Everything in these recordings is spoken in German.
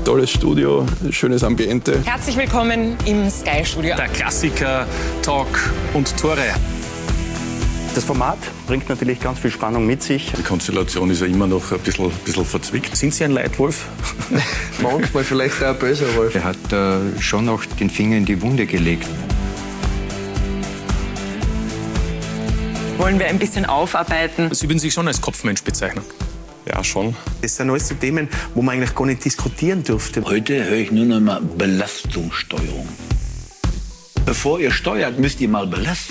tolles Studio, schönes Ambiente. Herzlich willkommen im Sky-Studio. Der Klassiker Talk und Tore. Das Format bringt natürlich ganz viel Spannung mit sich. Die Konstellation ist ja immer noch ein bisschen verzwickt. Sind Sie ein Leitwolf? Manchmal vielleicht auch ein böser Wolf. Er hat schon auch den Finger in die Wunde gelegt. Wollen wir ein bisschen aufarbeiten? Sie würden sich schon als Kopfmensch bezeichnen. Ja, schon. Das sind alles so Themen, wo man eigentlich gar nicht diskutieren dürfte. Heute höre ich nur noch mal Belastungssteuerung. Bevor ihr steuert, müsst ihr mal belasten.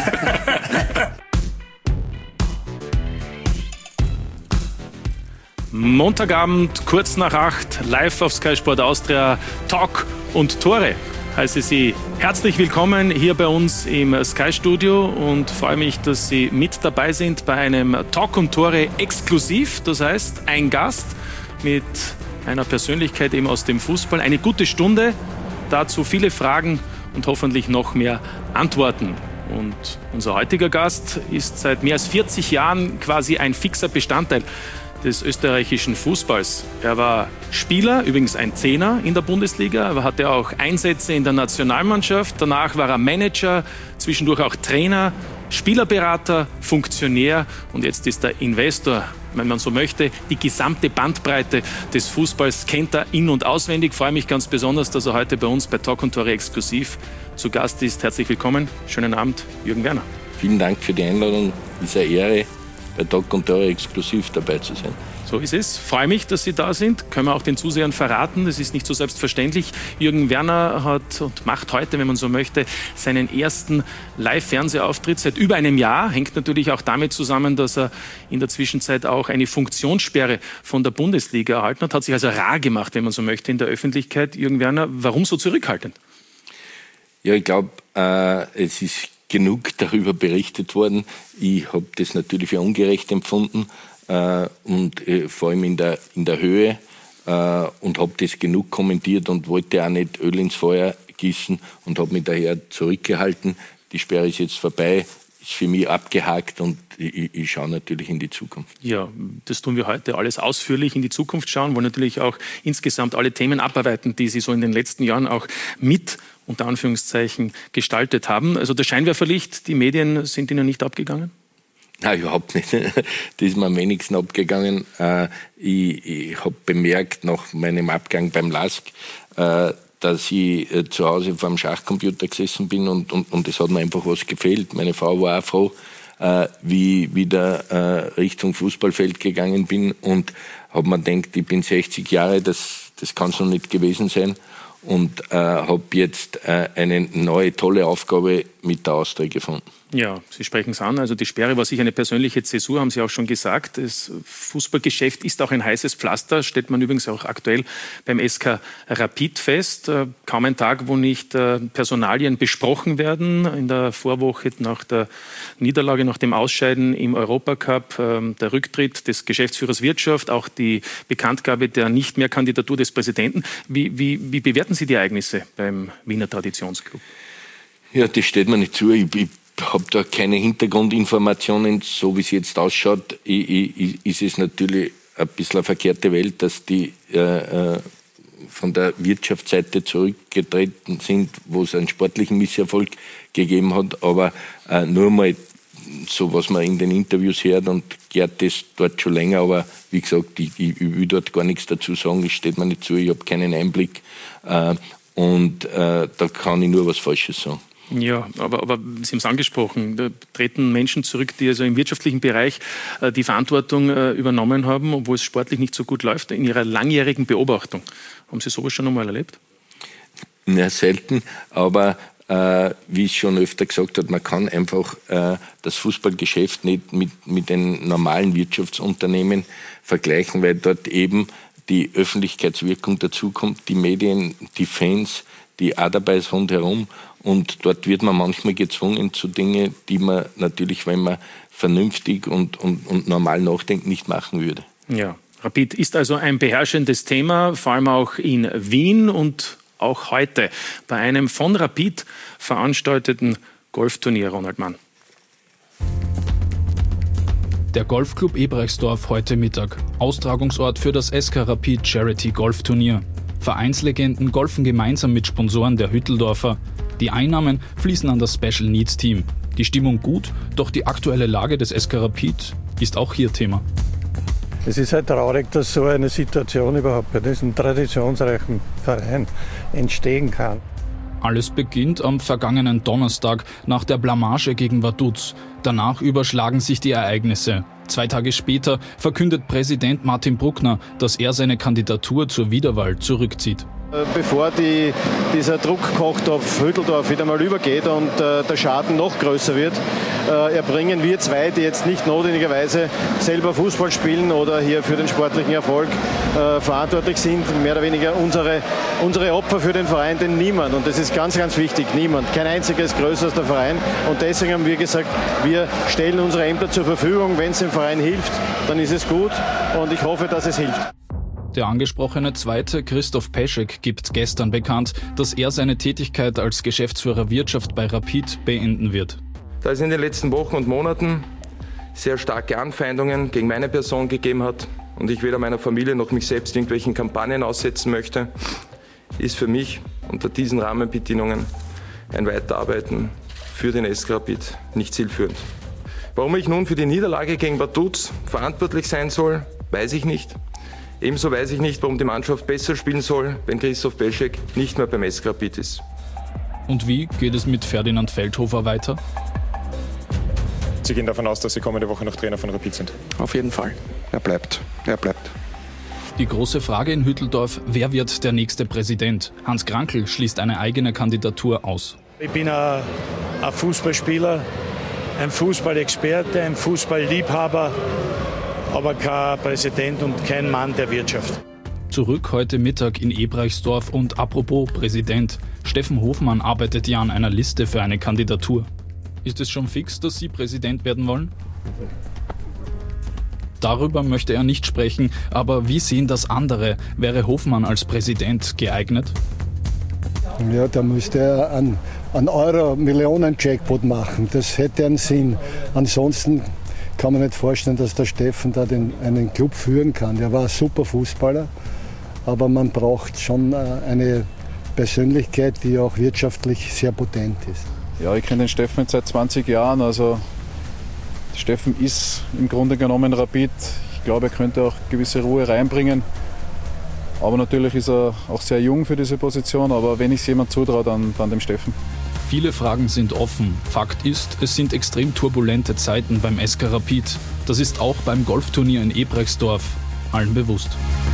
Montagabend, kurz nach 8, live auf Sky Sport Austria, Talk und Tore. Heiße Sie herzlich willkommen hier bei uns im Sky-Studio und freue mich, dass Sie mit dabei sind bei einem Talk und Tore exklusiv. Das heißt, ein Gast mit einer Persönlichkeit eben aus dem Fußball. Eine gute Stunde, dazu viele Fragen und hoffentlich noch mehr Antworten. Und unser heutiger Gast ist seit mehr als 40 Jahren quasi ein fixer Bestandteil des österreichischen Fußballs. Er war Spieler, übrigens ein Zehner in der Bundesliga, aber hatte auch Einsätze in der Nationalmannschaft. Danach war er Manager, zwischendurch auch Trainer, Spielerberater, Funktionär und jetzt ist er Investor, wenn man so möchte. Die gesamte Bandbreite des Fußballs kennt er in- und auswendig. Ich freue mich ganz besonders, dass er heute bei uns bei Talk und Tore exklusiv zu Gast ist. Herzlich willkommen. Schönen Abend, Jürgen Werner. Vielen Dank für die Einladung. Es ist eine Ehre, bei Talk und Tore exklusiv dabei zu sein. So ist es. Freue mich, dass Sie da sind. Können wir auch den Zusehern verraten. Das ist nicht so selbstverständlich. Jürgen Werner hat und macht heute, wenn man so möchte, seinen ersten Live-Fernsehauftritt seit über einem Jahr. Hängt natürlich auch damit zusammen, dass er in der Zwischenzeit auch eine Funktionssperre von der Bundesliga erhalten hat. Hat sich also rar gemacht, wenn man so möchte, in der Öffentlichkeit. Jürgen Werner, warum so zurückhaltend? Ja, ich glaube, es ist genug darüber berichtet worden. Ich habe das natürlich für ungerecht empfunden und vor allem in der Höhe und habe das genug kommentiert und wollte auch nicht Öl ins Feuer gießen und habe mich daher zurückgehalten. Die Sperre ist jetzt vorbei, ist für mich abgehakt und ich schaue natürlich in die Zukunft. Ja, das tun wir heute alles ausführlich in die Zukunft schauen, wollen natürlich auch insgesamt alle Themen abarbeiten, die Sie so in den letzten Jahren auch mit unter Anführungszeichen gestaltet haben. Also das Scheinwerferlicht, die Medien sind Ihnen nicht abgegangen? Nein, überhaupt nicht. Das ist mir am wenigsten abgegangen. Ich habe bemerkt nach meinem Abgang beim LASK, dass ich zu Hause vor dem Schachcomputer gesessen bin und es hat mir einfach was gefehlt. Meine Frau war auch froh, wie ich wieder Richtung Fußballfeld gegangen bin und habe mir gedacht, ich bin 60 Jahre, das kann es noch nicht gewesen sein. Und habe jetzt eine neue, tolle Aufgabe mit der Austria gefunden. Ja, Sie sprechen es an. Also die Sperre war sicher eine persönliche Zäsur, haben Sie auch schon gesagt. Das Fußballgeschäft ist auch ein heißes Pflaster, stellt man übrigens auch aktuell beim SK Rapid fest. Kaum ein Tag, wo nicht Personalien besprochen werden. In der Vorwoche nach der Niederlage, nach dem Ausscheiden im Europacup, der Rücktritt des Geschäftsführers Wirtschaft, auch die Bekanntgabe der Nicht-mehr-Kandidatur des Präsidenten. Wie bewerten Sie die Ereignisse beim Wiener Traditionsclub? Ja, das steht mir nicht zu. Ich habe da keine Hintergrundinformationen. So wie es jetzt ausschaut, ist es natürlich ein bisschen eine verkehrte Welt, dass die von der Wirtschaftsseite zurückgetreten sind, wo es einen sportlichen Misserfolg gegeben hat. Aber nur mal so, was man in den Interviews hört und gehört das dort schon länger. Aber wie gesagt, ich will dort gar nichts dazu sagen. Das steht mir nicht zu. Ich habe keinen Einblick. Und da kann ich nur was Falsches sagen. Ja, aber Sie haben es angesprochen, da treten Menschen zurück, die also im wirtschaftlichen Bereich die Verantwortung übernommen haben, obwohl es sportlich nicht so gut läuft. In Ihrer langjährigen Beobachtung, haben Sie sowas schon einmal erlebt? Ja, selten, aber wie ich schon öfter gesagt habe, man kann einfach das Fußballgeschäft nicht mit den normalen Wirtschaftsunternehmen vergleichen, weil dort eben die Öffentlichkeitswirkung dazukommt, die Medien, die Fans, die auch dabei ist rundherum. Und dort wird man manchmal gezwungen zu Dingen, die man natürlich, wenn man vernünftig und normal nachdenkt, nicht machen würde. Ja, Rapid ist also ein beherrschendes Thema, vor allem auch in Wien und auch heute bei einem von Rapid veranstalteten Golfturnier, Ronald Mann. Der Golfclub Eberechtsdorf heute Mittag. Austragungsort für das SK Rapid Charity Golfturnier. Vereinslegenden golfen gemeinsam mit Sponsoren der Hütteldorfer. Die Einnahmen fließen an das Special Needs Team. Die Stimmung gut, doch die aktuelle Lage des SK Rapid ist auch hier Thema. Es ist halt traurig, dass so eine Situation überhaupt bei diesem traditionsreichen Verein entstehen kann. Alles beginnt am vergangenen Donnerstag nach der Blamage gegen Vaduz. Danach überschlagen sich die Ereignisse. 2 Tage später verkündet Präsident Martin Bruckner, dass er seine Kandidatur zur Wiederwahl zurückzieht. Bevor dieser Druckkochdorf Hütteldorf wieder mal übergeht und der Schaden noch größer wird, erbringen wir 2, die jetzt nicht notwendigerweise selber Fußball spielen oder hier für den sportlichen Erfolg verantwortlich sind, mehr oder weniger unsere Opfer für den Verein, denn niemand, und das ist ganz, ganz wichtig, niemand, kein einziger ist größer als der Verein, und deswegen haben wir gesagt, wir stellen unsere Ämter zur Verfügung. Wenn es dem Verein hilft, dann ist es gut, und ich hoffe, dass es hilft. Der angesprochene Zweite, Christoph Peschek, gibt gestern bekannt, dass er seine Tätigkeit als Geschäftsführer Wirtschaft bei Rapid beenden wird. Da es in den letzten Wochen und Monaten sehr starke Anfeindungen gegen meine Person gegeben hat und ich weder meiner Familie noch mich selbst irgendwelchen Kampagnen aussetzen möchte, ist für mich unter diesen Rahmenbedingungen ein Weiterarbeiten für den SK Rapid nicht zielführend. Warum ich nun für die Niederlage gegen Vaduz verantwortlich sein soll, weiß ich nicht. Ebenso weiß ich nicht, warum die Mannschaft besser spielen soll, wenn Christoph Peschek nicht mehr beim SK Rapid ist. Und wie geht es mit Ferdinand Feldhofer weiter? Sie gehen davon aus, dass Sie kommende Woche noch Trainer von Rapid sind? Auf jeden Fall. Er bleibt. Die große Frage in Hütteldorf, wer wird der nächste Präsident? Hans Krankl schließt eine eigene Kandidatur aus. Ich bin ein Fußballspieler, ein Fußballexperte, ein Fußballliebhaber, aber kein Präsident und kein Mann der Wirtschaft. Zurück heute Mittag in Ebrechtsdorf und apropos Präsident. Steffen Hofmann arbeitet ja an einer Liste für eine Kandidatur. Ist es schon fix, dass Sie Präsident werden wollen? Darüber möchte er nicht sprechen, aber wie sehen das andere? Wäre Hofmann als Präsident geeignet? Ja, da müsste er einen Euro-Millionen-Jackpot machen. Das hätte einen Sinn. Ansonsten kann man nicht vorstellen, dass der Steffen da einen Club führen kann. Der war ein super Fußballer, aber man braucht schon eine Persönlichkeit, die auch wirtschaftlich sehr potent ist. Ja, ich kenne den Steffen jetzt seit 20 Jahren. Also Steffen ist im Grunde genommen Rapid. Ich glaube, er könnte auch gewisse Ruhe reinbringen. Aber natürlich ist er auch sehr jung für diese Position. Aber wenn ich es jemand zutraue, dann dem Steffen. Viele Fragen sind offen. Fakt ist, es sind extrem turbulente Zeiten beim SK Rapid. Das ist auch beim Golfturnier in Ebrechtsdorf allen bewusst.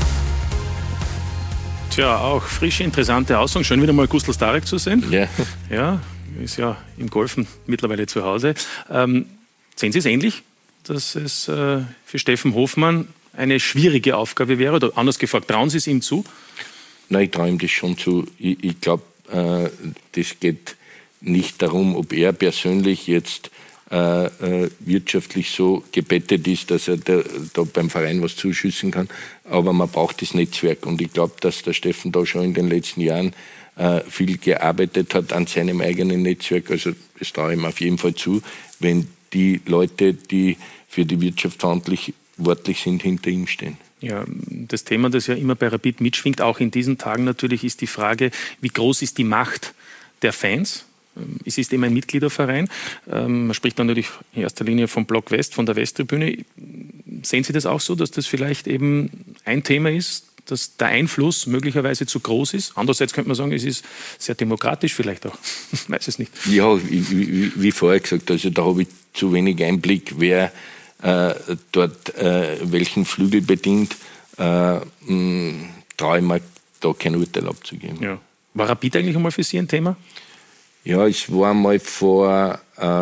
Tja, auch frische, interessante Aussagen. Schön, wieder mal Gustl Starek zu sehen. Ja. Ja, ist ja im Golfen mittlerweile zu Hause. Sehen Sie es ähnlich, dass es für Steffen Hofmann eine schwierige Aufgabe wäre? Oder anders gefragt, trauen Sie es ihm zu? Nein, ich traue ihm das schon zu. Ich glaube, das geht nicht darum, ob er persönlich jetzt wirtschaftlich so gebettet ist, dass er da beim Verein was zuschüssen kann. Aber man braucht das Netzwerk. Und ich glaube, dass der Steffen da schon in den letzten Jahren viel gearbeitet hat an seinem eigenen Netzwerk. Also es traue ich ihm auf jeden Fall zu, wenn die Leute, die für die Wirtschaft verantwortlich sind, hinter ihm stehen. Ja, das Thema, das ja immer bei Rapid mitschwingt, auch in diesen Tagen natürlich, ist die Frage, wie groß ist die Macht der Fans? Es ist eben ein Mitgliederverein. Man spricht dann natürlich in erster Linie vom Block West, von der Westtribüne. Sehen Sie das auch so, dass das vielleicht eben ein Thema ist, dass der Einfluss möglicherweise zu groß ist? Andererseits könnte man sagen, es ist sehr demokratisch vielleicht auch. Ich weiß es nicht. Ja, wie vorher gesagt, also da habe ich zu wenig Einblick, wer dort welchen Flügel bedient. Traue ich mir da kein Urteil abzugeben. Ja. War Rapid eigentlich einmal für Sie ein Thema? Ja, es war mal vor,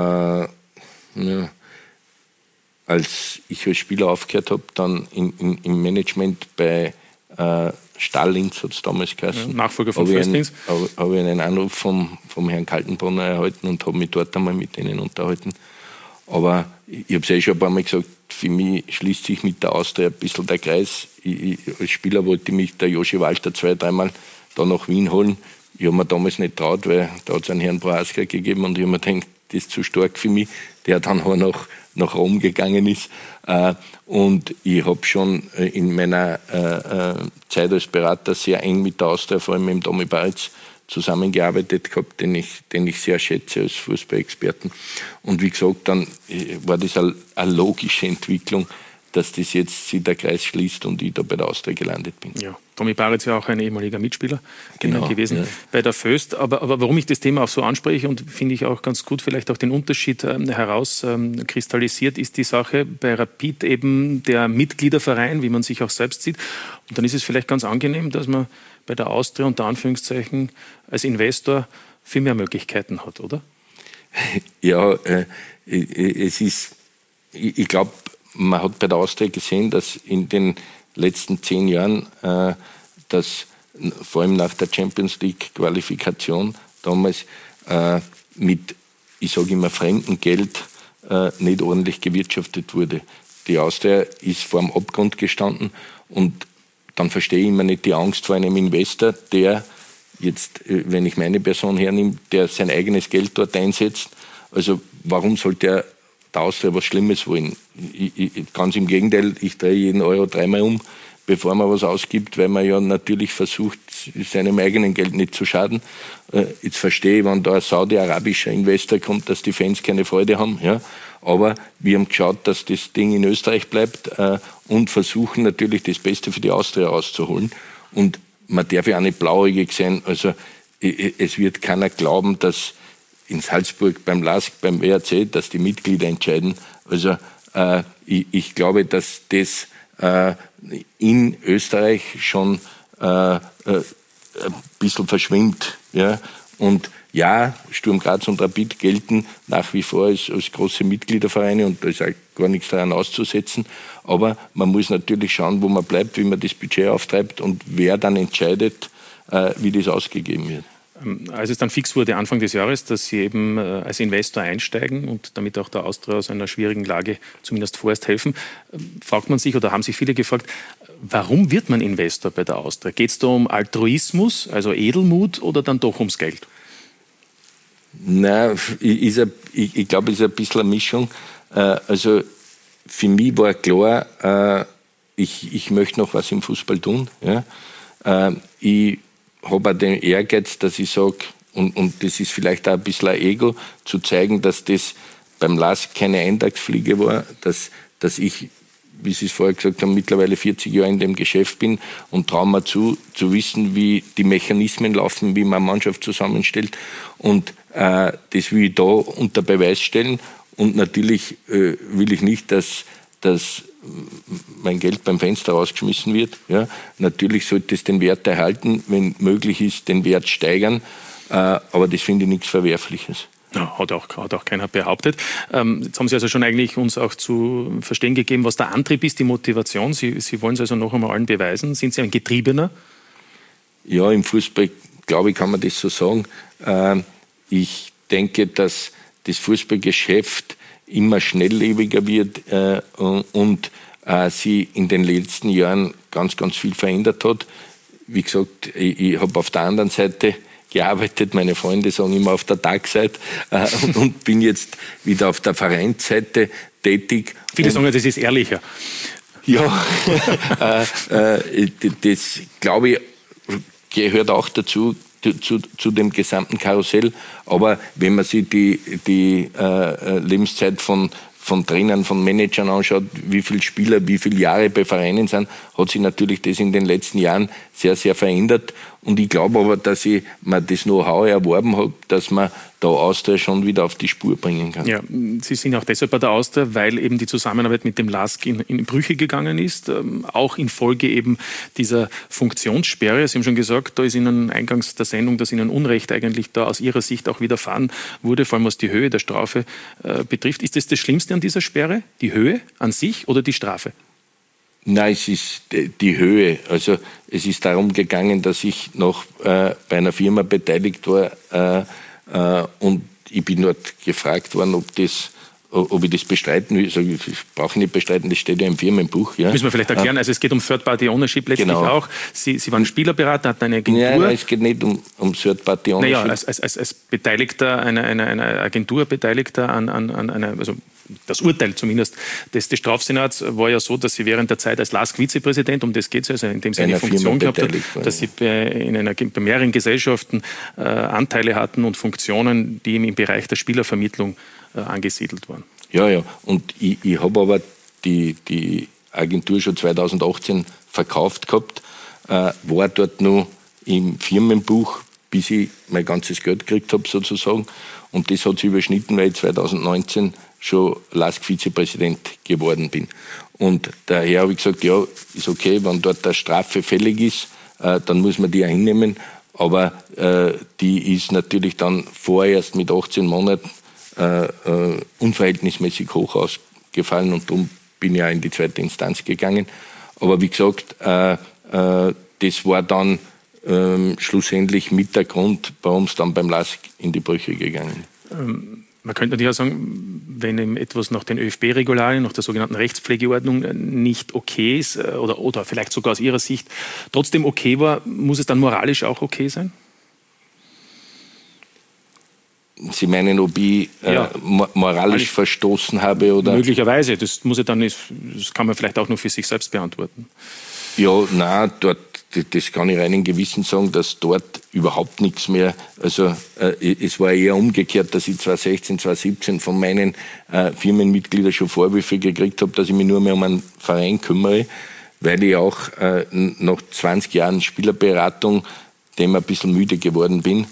als ich als Spieler aufgehört habe, dann im Management bei Stallings, hat es damals geheißen. Ja, Nachfolger von Föstlings. Habe ich einen Anruf vom Herrn Kaltenbrunner erhalten und habe mich dort einmal mit denen unterhalten. Aber ich habe es schon ein paar Mal gesagt, für mich schließt sich mit der Austria ein bisschen der Kreis. Als Spieler wollte mich der Joshi Walter 2-3 Mal da nach Wien holen. Ich habe mir damals nicht getraut, weil da hat es einen Herrn Prohaska gegeben und ich habe mir gedacht, das zu stark für mich, der dann auch nach Rom gegangen ist. Und ich habe schon in meiner Zeit als Berater sehr eng mit der Austria, vor allem mit dem Tomi Baritz, zusammengearbeitet gehabt, den ich sehr schätze als Fußballexperten. Und wie gesagt, dann war das eine logische Entwicklung, dass das jetzt sich der Kreis schließt und ich da bei der Austria gelandet bin. Ja, Tomi Baritz ja auch ein ehemaliger Mitspieler gewesen ja. bei der Föst. Aber warum ich das Thema auch so anspreche und finde ich auch ganz gut vielleicht auch den Unterschied herauskristallisiert, ist die Sache bei Rapid eben der Mitgliederverein, wie man sich auch selbst sieht. Und dann ist es vielleicht ganz angenehm, dass man bei der Austria unter Anführungszeichen als Investor viel mehr Möglichkeiten hat, oder? Ja, es ist, ich glaube, man hat bei der Austria gesehen, dass in den letzten 10 Jahren, dass vor allem nach der Champions League Qualifikation damals mit, ich sage immer, fremdem Geld nicht ordentlich gewirtschaftet wurde. Die Austria ist vor dem Abgrund gestanden und dann verstehe ich immer nicht die Angst vor einem Investor, der jetzt, wenn ich meine Person hernehme, der sein eigenes Geld dort einsetzt. Also warum sollte er der Austria was Schlimmes wollen? Ganz im Gegenteil, ich drehe jeden Euro 3-mal um, bevor man was ausgibt, weil man ja natürlich versucht, seinem eigenen Geld nicht zu schaden. Jetzt verstehe ich, wenn da ein saudi-arabischer Investor kommt, dass die Fans keine Freude haben. Ja. Aber wir haben geschaut, dass das Ding in Österreich bleibt und versuchen natürlich das Beste für die Austria rauszuholen. Und man darf ja auch nicht blauäugig sein. Also es wird keiner glauben, dass in Salzburg beim LASK, beim WRC, dass die Mitglieder entscheiden. Also ich glaube, dass das in Österreich schon ein bisschen verschwimmt. Ja? Und ja, Sturm Graz und Rapid gelten nach wie vor als große Mitgliedervereine und da ist auch gar nichts daran auszusetzen. Aber man muss natürlich schauen, wo man bleibt, wie man das Budget auftreibt und wer dann entscheidet, wie das ausgegeben wird. Als es dann fix wurde, Anfang des Jahres, dass Sie eben als Investor einsteigen und damit auch der Austria aus einer schwierigen Lage zumindest vorerst helfen, fragt man sich oder haben sich viele gefragt, warum wird man Investor bei der Austria? Geht es da um Altruismus, also Edelmut oder dann doch ums Geld? Nein, ich glaube, es ist ein bisschen eine Mischung. Also für mich war klar, ich möchte noch was im Fußball tun. Ja. Ich habe auch den Ehrgeiz, dass ich sage, und das ist vielleicht auch ein bisschen ein Ego, zu zeigen, dass das beim LASK keine Eintagsfliege war, dass ich, wie Sie es vorher gesagt haben, mittlerweile 40 Jahre in dem Geschäft bin und traue mir zu wissen, wie die Mechanismen laufen, wie man eine Mannschaft zusammenstellt. Und das will ich da unter Beweis stellen. Und natürlich will ich nicht, dass mein Geld beim Fenster rausgeschmissen wird. Ja. Natürlich sollte es den Wert erhalten, wenn möglich ist, den Wert steigern. Aber das finde ich nichts Verwerfliches. Ja, hat auch keiner behauptet. Jetzt haben Sie also schon eigentlich uns auch zu verstehen gegeben, was der Antrieb ist, die Motivation. Sie wollen es also noch einmal allen beweisen. Sind Sie ein Getriebener? Ja, im Fußball, glaube ich, kann man das so sagen. Ich denke, dass das Fußballgeschäft immer schnelllebiger wird und sie in den letzten Jahren ganz, ganz viel verändert hat. Wie gesagt, ich habe auf der anderen Seite gearbeitet, meine Freunde sagen immer auf der Tagseite und bin jetzt wieder auf der Vereinsseite tätig. Viele sagen, das ist ehrlicher. Ja, das glaube ich gehört auch dazu, zu dem gesamten Karussell. Aber wenn man sich die Lebenszeit von Trainern, von Managern anschaut, wie viele Spieler, wie viele Jahre bei Vereinen sind, hat sich natürlich das in den letzten Jahren sehr, sehr verändert. Und ich glaube aber, dass ich mir das Know-how erworben habe, dass man da Austria schon wieder auf die Spur bringen kann. Ja, Sie sind auch deshalb bei der Austria, weil eben die Zusammenarbeit mit dem LASK in Brüche gegangen ist, auch infolge eben dieser Funktionssperre. Sie haben schon gesagt, da ist Ihnen eingangs der Sendung, dass Ihnen Unrecht eigentlich da aus Ihrer Sicht auch widerfahren wurde, vor allem was die Höhe der Strafe betrifft. Ist das Schlimmste an dieser Sperre? Die Höhe an sich oder die Strafe? Nein, es ist die Höhe. Also es ist darum gegangen, dass ich noch bei einer Firma beteiligt war und ich bin dort gefragt worden, ob ob ich das bestreiten will, sage ich brauche nicht bestreiten, das steht ja im Firmenbuch. Ja. Müssen wir vielleicht erklären, also es geht um Third-Party-Ownership letztlich auch. Sie waren Spielerberater, hatten eine Agentur. Nein, es geht nicht um Third-Party-Ownership. Naja, als Beteiligter, eine Agentur Beteiligter an einer, also das Urteil zumindest des Strafsenats war ja so, dass Sie während der Zeit als LASK-Vizepräsident, um das geht es, also in dem Sie eine Funktion gehabt haben, dass Sie bei mehreren Gesellschaften Anteile hatten und Funktionen, die im Bereich der Spielervermittlung angesiedelt waren. Ja, und ich habe aber die Agentur schon 2018 verkauft gehabt, war dort noch im Firmenbuch, bis ich mein ganzes Geld gekriegt habe sozusagen, und das hat sich überschnitten, weil ich 2019 schon LASK-Vizepräsident geworden bin. Und daher habe ich gesagt, ja, ist okay, wenn dort eine Strafe fällig ist, dann muss man die auch hinnehmen, aber die ist natürlich dann vorerst mit 18 Monaten unverhältnismäßig hoch ausgefallen und darum bin ich auch in die zweite Instanz gegangen. Aber wie gesagt, das war dann schlussendlich mit der Grund, warum es dann beim LASK in die Brüche gegangen ist. Man könnte natürlich auch sagen, wenn eben etwas nach den ÖFB-Regularien, nach der sogenannten Rechtspflegeordnung nicht okay ist oder vielleicht sogar aus Ihrer Sicht trotzdem okay war, muss es dann moralisch auch okay sein? Sie meinen, ob ich moralisch verstoßen habe? Oder? Möglicherweise. Das kann man vielleicht auch nur für sich selbst beantworten. Ja, nein, das kann ich reinen Gewissen sagen, dass dort überhaupt nichts mehr, also es war eher umgekehrt, dass ich 2016, 2017 von meinen Firmenmitgliedern schon Vorwürfe gekriegt habe, dass ich mich nur mehr um einen Verein kümmere, weil ich auch nach 20 Jahren Spielerberatung dem ein bisschen müde geworden bin.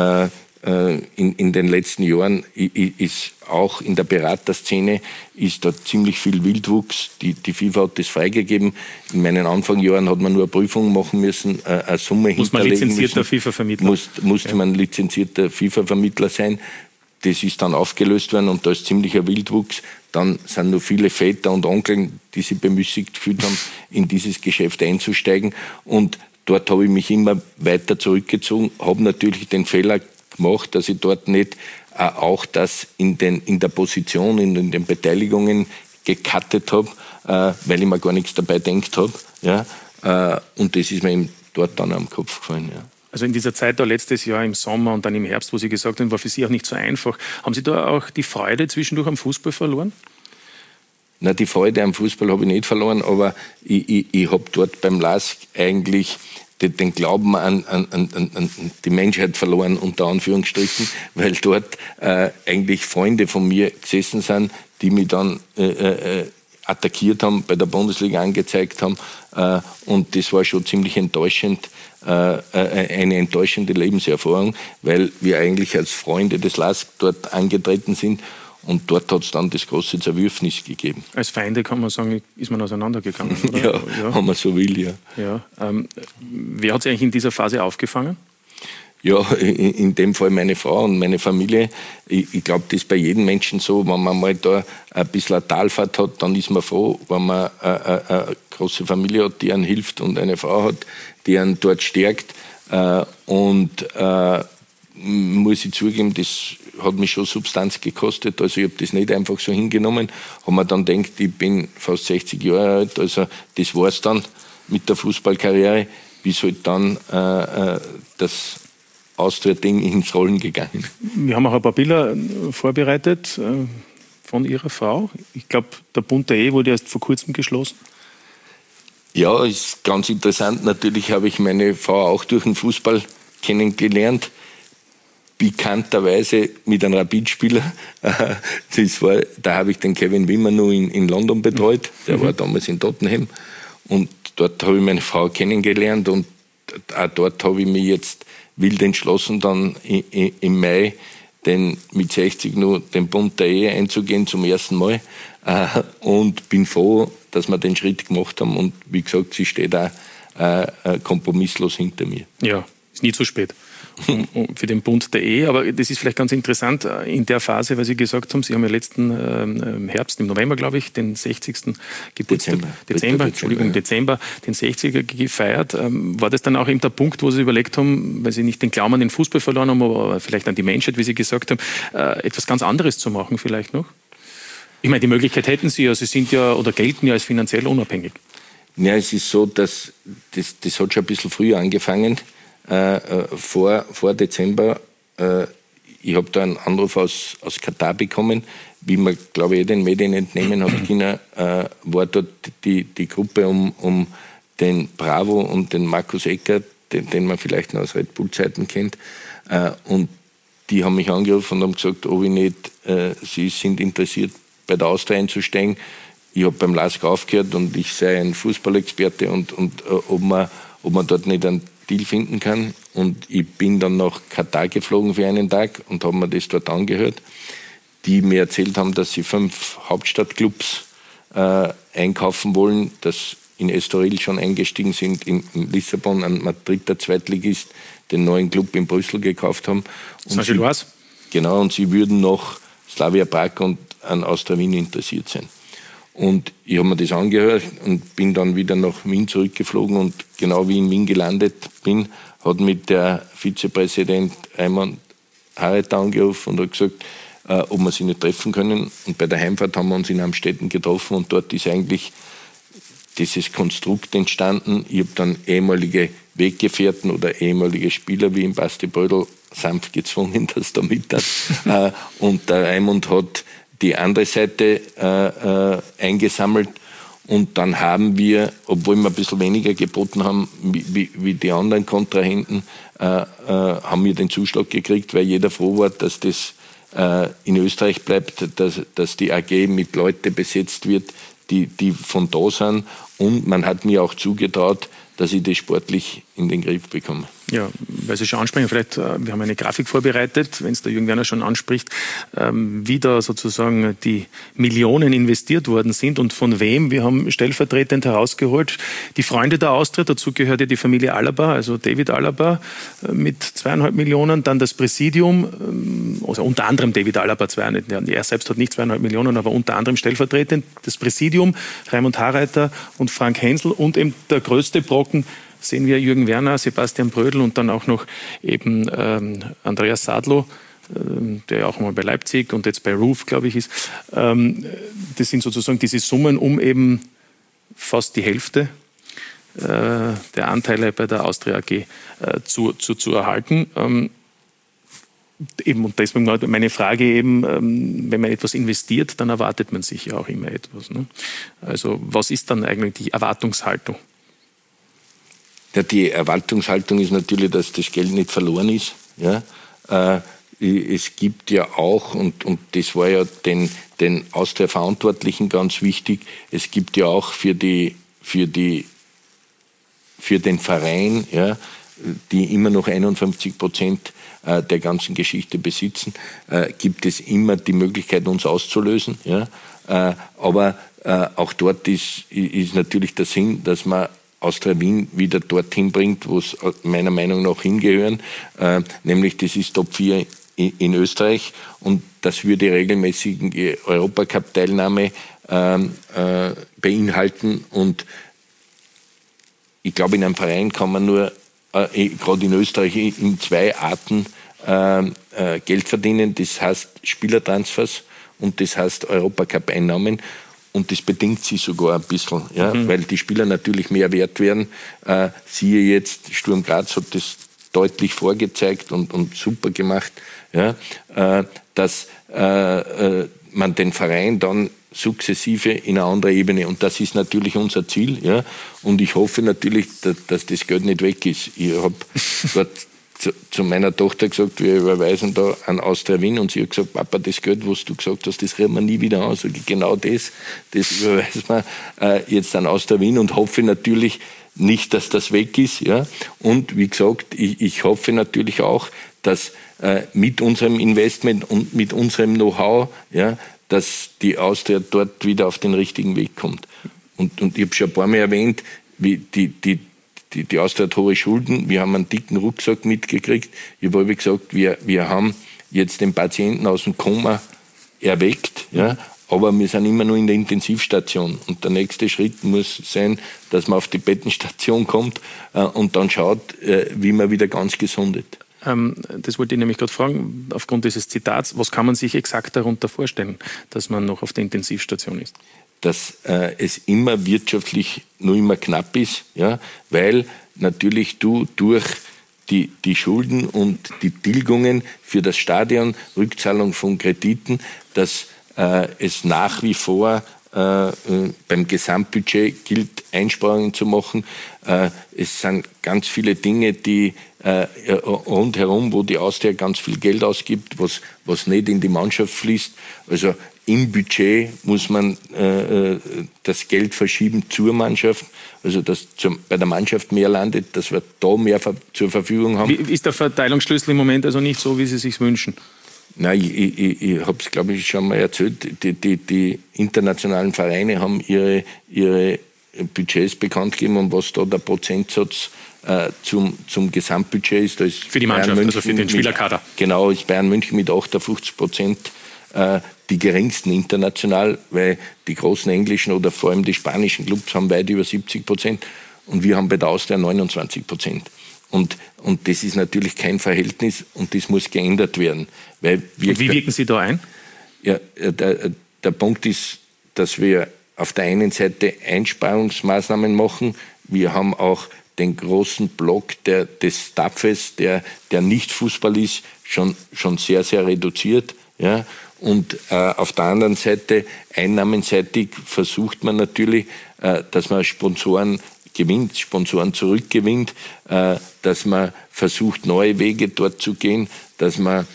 In den letzten Jahren ist auch in der Beraterszene ist da ziemlich viel Wildwuchs. Die FIFA hat das freigegeben. In meinen Anfangsjahren hat man nur eine Prüfung machen müssen, eine Summe hinterlegen müssen. Muss man lizenzierter FIFA-Vermittler? Musste man lizenzierter FIFA-Vermittler sein. Das ist dann aufgelöst worden und da ist ziemlicher Wildwuchs. Dann sind nur viele Väter und Onkel, die sich bemüßigt gefühlt haben, in dieses Geschäft einzusteigen. Und dort habe ich mich immer weiter zurückgezogen, habe natürlich den Fehler gemacht, dass ich dort nicht auch das in der Position, in den Beteiligungen gecuttet habe, weil ich mir gar nichts dabei gedacht habe. Ja? Und das ist mir eben dort dann am Kopf gefallen. Ja. Also in dieser Zeit da letztes Jahr im Sommer und dann im Herbst, wo Sie gesagt haben, war für Sie auch nicht so einfach. Haben Sie da auch die Freude zwischendurch am Fußball verloren? Na, die Freude am Fußball habe ich nicht verloren, aber ich habe dort beim LASK eigentlich den Glauben an die Menschheit verloren, unter Anführungsstrichen, weil dort eigentlich Freunde von mir gesessen sind, die mich dann attackiert haben, bei der Bundesliga angezeigt haben. Und das war schon ziemlich enttäuschend, eine enttäuschende Lebenserfahrung, weil wir eigentlich als Freunde des LASK dort angetreten sind. Und dort hat es dann das große Zerwürfnis gegeben. Als Feinde kann man sagen, ist man auseinandergegangen, oder? Ja, wenn man so will, ja. Wer hat Sie eigentlich in dieser Phase aufgefangen? Ja, in dem Fall meine Frau und meine Familie. Ich glaube, das ist bei jedem Menschen so, wenn man mal da ein bisschen eine Talfahrt hat, dann ist man froh, wenn man eine große Familie hat, die einen hilft und eine Frau hat, die einen dort stärkt. Und muss ich zugeben, das hat mich schon Substanz gekostet. Also ich habe das nicht einfach so hingenommen. Habe mir dann gedacht, ich bin fast 60 Jahre alt, also das war es dann mit der Fußballkarriere, bis halt dann das Austria-Ding ins Rollen gegangen. Wir haben auch ein paar Bilder vorbereitet von Ihrer Frau. Ich glaube, der Bund.de wurde erst vor kurzem geschlossen. Ja, ist ganz interessant. Natürlich habe ich meine Frau auch durch den Fußball kennengelernt. Bekannterweise mit einem Rapid-Spieler. Da habe ich den Kevin Wimmer noch in London betreut. Der war damals in Tottenham. Und dort habe ich meine Frau kennengelernt. Und auch dort habe ich mich jetzt wild entschlossen, dann im Mai mit 60 nur den Bund der Ehe einzugehen zum ersten Mal. Und bin froh, dass wir den Schritt gemacht haben. Und wie gesagt, sie steht auch kompromisslos hinter mir. Ja, ist nie zu spät für den Bund.de, aber das ist vielleicht ganz interessant in der Phase, weil Sie gesagt haben, Sie haben ja letzten Herbst, im November, glaube ich, den 60. Geburtstag, Dezember, den 60er gefeiert. War das dann auch eben der Punkt, wo Sie überlegt haben, weil Sie nicht den Glauben an den Fußball verloren haben, aber vielleicht an die Menschheit, wie Sie gesagt haben, etwas ganz anderes zu machen vielleicht noch? Ich meine, die Möglichkeit hätten Sie ja, Sie sind ja oder gelten ja als finanziell unabhängig. Ja, es ist so, dass das hat schon ein bisschen früher angefangen, vor Dezember. Ich habe da einen Anruf aus Katar bekommen, wie man, glaube ich, den Medien entnehmen hat können, war dort die Gruppe um den Bravo und den Markus Eckert, den man vielleicht noch aus Red Bull-Zeiten kennt. Und die haben mich angerufen und haben gesagt, ob ich nicht, sie sind interessiert, bei der Austria einzusteigen. Ich habe beim LASK aufgehört und ich sei ein Fußballexperte und ob man dort nicht einen Deal finden kann. Und ich bin dann nach Katar geflogen für einen Tag und habe mir das dort angehört, die mir erzählt haben, dass sie 5 Hauptstadtclubs einkaufen wollen, dass in Estoril schon eingestiegen sind, in Lissabon, an Madrid, der Zweitligist, den neuen Club in Brüssel gekauft haben. Saint-Gilloise? Genau, und sie würden noch Slavia Prag und an Austria Wien interessiert sein. Und ich habe mir das angehört und bin dann wieder nach Wien zurückgeflogen und genau wie ich in Wien gelandet bin, hat mit der Vizepräsident Raimund Harreiter angerufen und hat gesagt, ob wir sie nicht treffen können. Und bei der Heimfahrt haben wir uns in Amstetten getroffen und dort ist eigentlich dieses Konstrukt entstanden. Ich habe dann ehemalige Weggefährten oder ehemalige Spieler wie im Basti Brödel sanft gezwungen, dass da mit hat. Und der Raimund hat die andere Seite eingesammelt. Und dann haben wir, obwohl wir ein bisschen weniger geboten haben wie die anderen Kontrahenten, haben wir den Zuschlag gekriegt, weil jeder froh war, dass das in Österreich bleibt, dass die AG mit Leuten besetzt wird, die von da sind. Und man hat mir auch zugetraut, dass ich das sportlich in den Griff bekomme. Ja, weil Sie schon ansprechen, vielleicht, wir haben eine Grafik vorbereitet, wenn es der Jürgen Werner schon anspricht, wie da sozusagen die Millionen investiert worden sind und von wem. Wir haben stellvertretend herausgeholt, die Freunde der Austria, dazu gehört ja die Familie Alaba, also David Alaba mit 2,5 Millionen, dann das Präsidium, also unter anderem David Alaba, er selbst hat nicht 2,5 Millionen, aber unter anderem stellvertretend das Präsidium, Raimund Harreiter und Frank Hensel und eben der größte Brocken sehen wir Jürgen Werner, Sebastian Brödel und dann auch noch eben Andreas Sadlo, der ja auch mal bei Leipzig und jetzt bei Roof, glaube ich, ist. Das sind sozusagen diese Summen, um eben fast die Hälfte der Anteile bei der Austria AG zu erhalten. Eben, und deswegen meine Frage eben, wenn man etwas investiert, dann erwartet man sich ja auch immer etwas. Ne? Also was ist dann eigentlich die Erwartungshaltung? Ja, die Erwartungshaltung ist natürlich, dass das Geld nicht verloren ist. Ja? Es gibt ja auch, und das war ja den Austria-Verantwortlichen ganz wichtig, es gibt ja auch für den Verein, ja, die immer noch 51% der ganzen Geschichte besitzen, gibt es immer die Möglichkeit, uns auszulösen. Ja? Aber auch dort ist natürlich der Sinn, dass man Austria Wien wieder dorthin bringt, wo es meiner Meinung nach hingehören, nämlich das ist Top 4 in Österreich und das würde regelmäßige Europacup-Teilnahme beinhalten und ich glaube, in einem Verein kann man nur, gerade in Österreich, in 2 Arten Geld verdienen. Das heißt Spielertransfers und das heißt Europacup-Einnahmen. Und das bedingt sich sogar ein bisschen, ja, weil die Spieler natürlich mehr wert werden. Siehe jetzt, Sturm Graz hat das deutlich vorgezeigt und super gemacht, ja, dass man den Verein dann sukzessive in eine andere Ebene, und das ist natürlich unser Ziel, ja, und ich hoffe natürlich, dass das Geld nicht weg ist. Ich habe dort zu meiner Tochter gesagt, wir überweisen da an Austria Wien, und sie hat gesagt, Papa, das Geld, was du gesagt hast, das rühren wir nie wieder an. Sag ich, genau das überweisen wir jetzt an Austria Wien und hoffe natürlich nicht, dass das weg ist. Ja. Und wie gesagt, ich hoffe natürlich auch, dass mit unserem Investment und mit unserem Know-how, ja, dass die Austria dort wieder auf den richtigen Weg kommt. Und ich habe schon ein paar Mal erwähnt, wie die Austria hat hohe Schulden, wir haben einen dicken Rucksack mitgekriegt. Ich habe gesagt, wir haben jetzt den Patienten aus dem Koma erweckt, ja, aber wir sind immer nur in der Intensivstation. Und der nächste Schritt muss sein, dass man auf die Bettenstation kommt und dann schaut, wie man wieder ganz gesundet. Das wollte ich nämlich gerade fragen, aufgrund dieses Zitats, was kann man sich exakt darunter vorstellen, dass man noch auf der Intensivstation ist? Dass es immer wirtschaftlich nur immer knapp ist, ja, weil natürlich du durch die Schulden und die Tilgungen für das Stadion, Rückzahlung von Krediten, dass es nach wie vor beim Gesamtbudget gilt, Einsparungen zu machen. Es sind ganz viele Dinge, die rundherum, wo die Austria ganz viel Geld ausgibt, was nicht in die Mannschaft fließt. Also im Budget muss man das Geld verschieben zur Mannschaft, also dass bei der Mannschaft mehr landet, dass wir da mehr zur Verfügung haben. Ist der Verteilungsschlüssel im Moment also nicht so, wie Sie sich wünschen? Nein, ich habe es, glaube ich, schon mal erzählt. Die internationalen Vereine haben ihre Budgets bekannt gegeben und was da der Prozentsatz zum Gesamtbudget ist. Da ist für die Mannschaft, also für den Spielerkader. Genau, ist Bayern München mit 58% die geringsten international, weil die großen englischen oder vor allem die spanischen Clubs haben weit über 70% und wir haben bei der Austria 29%. Und das ist natürlich kein Verhältnis und das muss geändert werden. Weil und wie wirken Sie da ein? Ja, der Punkt ist, dass wir auf der einen Seite Einsparungsmaßnahmen machen. Wir haben auch den großen Block des Staffes, der nicht Fußball ist, schon sehr, sehr reduziert. Ja? Und auf der anderen Seite, einnahmenseitig, versucht man natürlich, dass man Sponsoren zurückgewinnt, dass man versucht, neue Wege dort zu gehen, dass man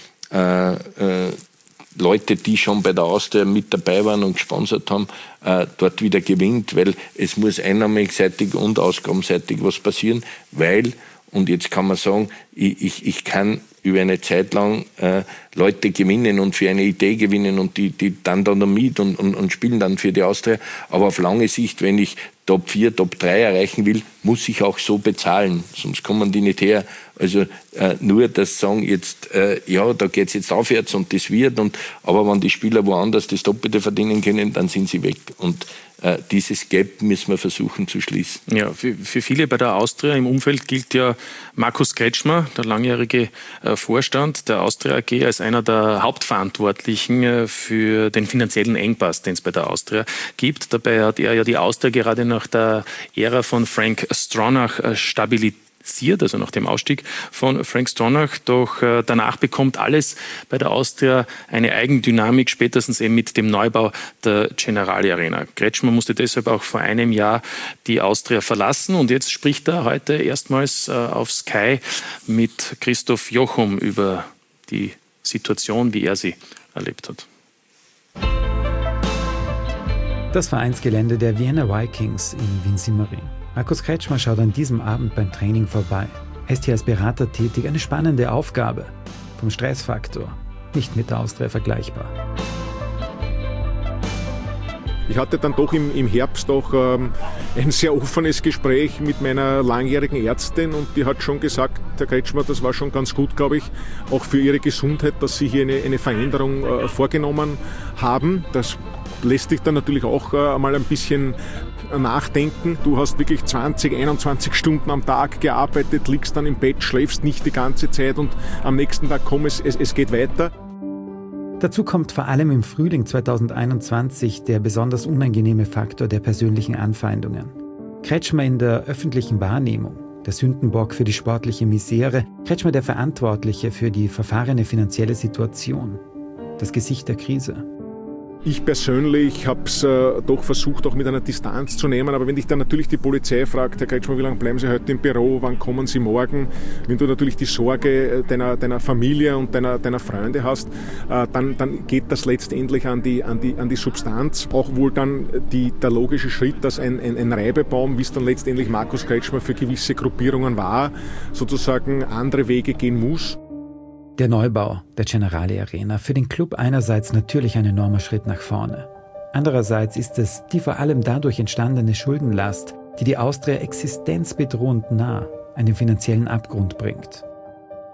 Leute, die schon bei der Austria mit dabei waren und gesponsert haben, dort wieder gewinnt, weil es muss einnahmenseitig und ausgabenseitig was passieren, weil, und jetzt kann man sagen, ich kann über eine Zeit lang Leute gewinnen und für eine Idee gewinnen und die dann noch mit und spielen dann für die Austria. Aber auf lange Sicht, wenn ich Top 4, Top 3 erreichen will, muss ich auch so bezahlen, sonst kommen die nicht her. Also nur das sagen jetzt, ja, da geht's jetzt aufwärts und das wird, aber wenn die Spieler woanders das Doppelte verdienen können, dann sind sie weg. Und dieses Gap müssen wir versuchen zu schließen. Ja, für viele bei der Austria im Umfeld gilt ja Markus Kretschmer, der langjährige Vorstand der Austria AG, als einer der Hauptverantwortlichen für den finanziellen Engpass, den es bei der Austria gibt. Dabei hat er ja die Austria gerade nach der Ära von Frank Stronach stabilisiert, also nach dem Ausstieg von Frank Stronach. Doch danach bekommt alles bei der Austria eine Eigendynamik, spätestens eben mit dem Neubau der Generali Arena. Kretschmer musste deshalb auch vor einem Jahr die Austria verlassen und jetzt spricht er heute erstmals auf Sky mit Christoph Jochum über die Situation, wie er sie erlebt hat. Das Vereinsgelände der Vienna Vikings in Wien-Simmering. Markus Kretschmer schaut an diesem Abend beim Training vorbei. Er ist hier als Berater tätig, eine spannende Aufgabe. Vom Stressfaktor nicht mit der Austria vergleichbar. Ich hatte dann doch im Herbst auch ein sehr offenes Gespräch mit meiner langjährigen Ärztin und die hat schon gesagt, Herr Kretschmer, das war schon ganz gut, glaube ich, auch für Ihre Gesundheit, dass Sie hier eine Veränderung vorgenommen haben. Das lässt dich dann natürlich auch mal ein bisschen nachdenken. Du hast wirklich 20, 21 Stunden am Tag gearbeitet, liegst dann im Bett, schläfst nicht die ganze Zeit und am nächsten Tag es geht weiter. Dazu kommt vor allem im Frühling 2021 der besonders unangenehme Faktor der persönlichen Anfeindungen. Kretschmer in der öffentlichen Wahrnehmung, der Sündenbock für die sportliche Misere, Kretschmer der Verantwortliche für die verfahrene finanzielle Situation, das Gesicht der Krise. Ich persönlich habe es doch versucht, auch mit einer Distanz zu nehmen. Aber wenn dich dann natürlich die Polizei fragt, Herr Kretschmer, wie lange bleiben Sie heute im Büro, wann kommen Sie morgen? Wenn du natürlich die Sorge deiner Familie und deiner Freunde hast, dann geht das letztendlich an die Substanz. Auch wohl dann der logische Schritt, dass ein Reibebaum, wie es dann letztendlich Markus Kretschmer für gewisse Gruppierungen war, sozusagen andere Wege gehen muss. Der Neubau der Generali Arena, für den Club einerseits natürlich ein enormer Schritt nach vorne. Andererseits ist es die vor allem dadurch entstandene Schuldenlast, die die Austria existenzbedrohend nah an den finanziellen Abgrund bringt.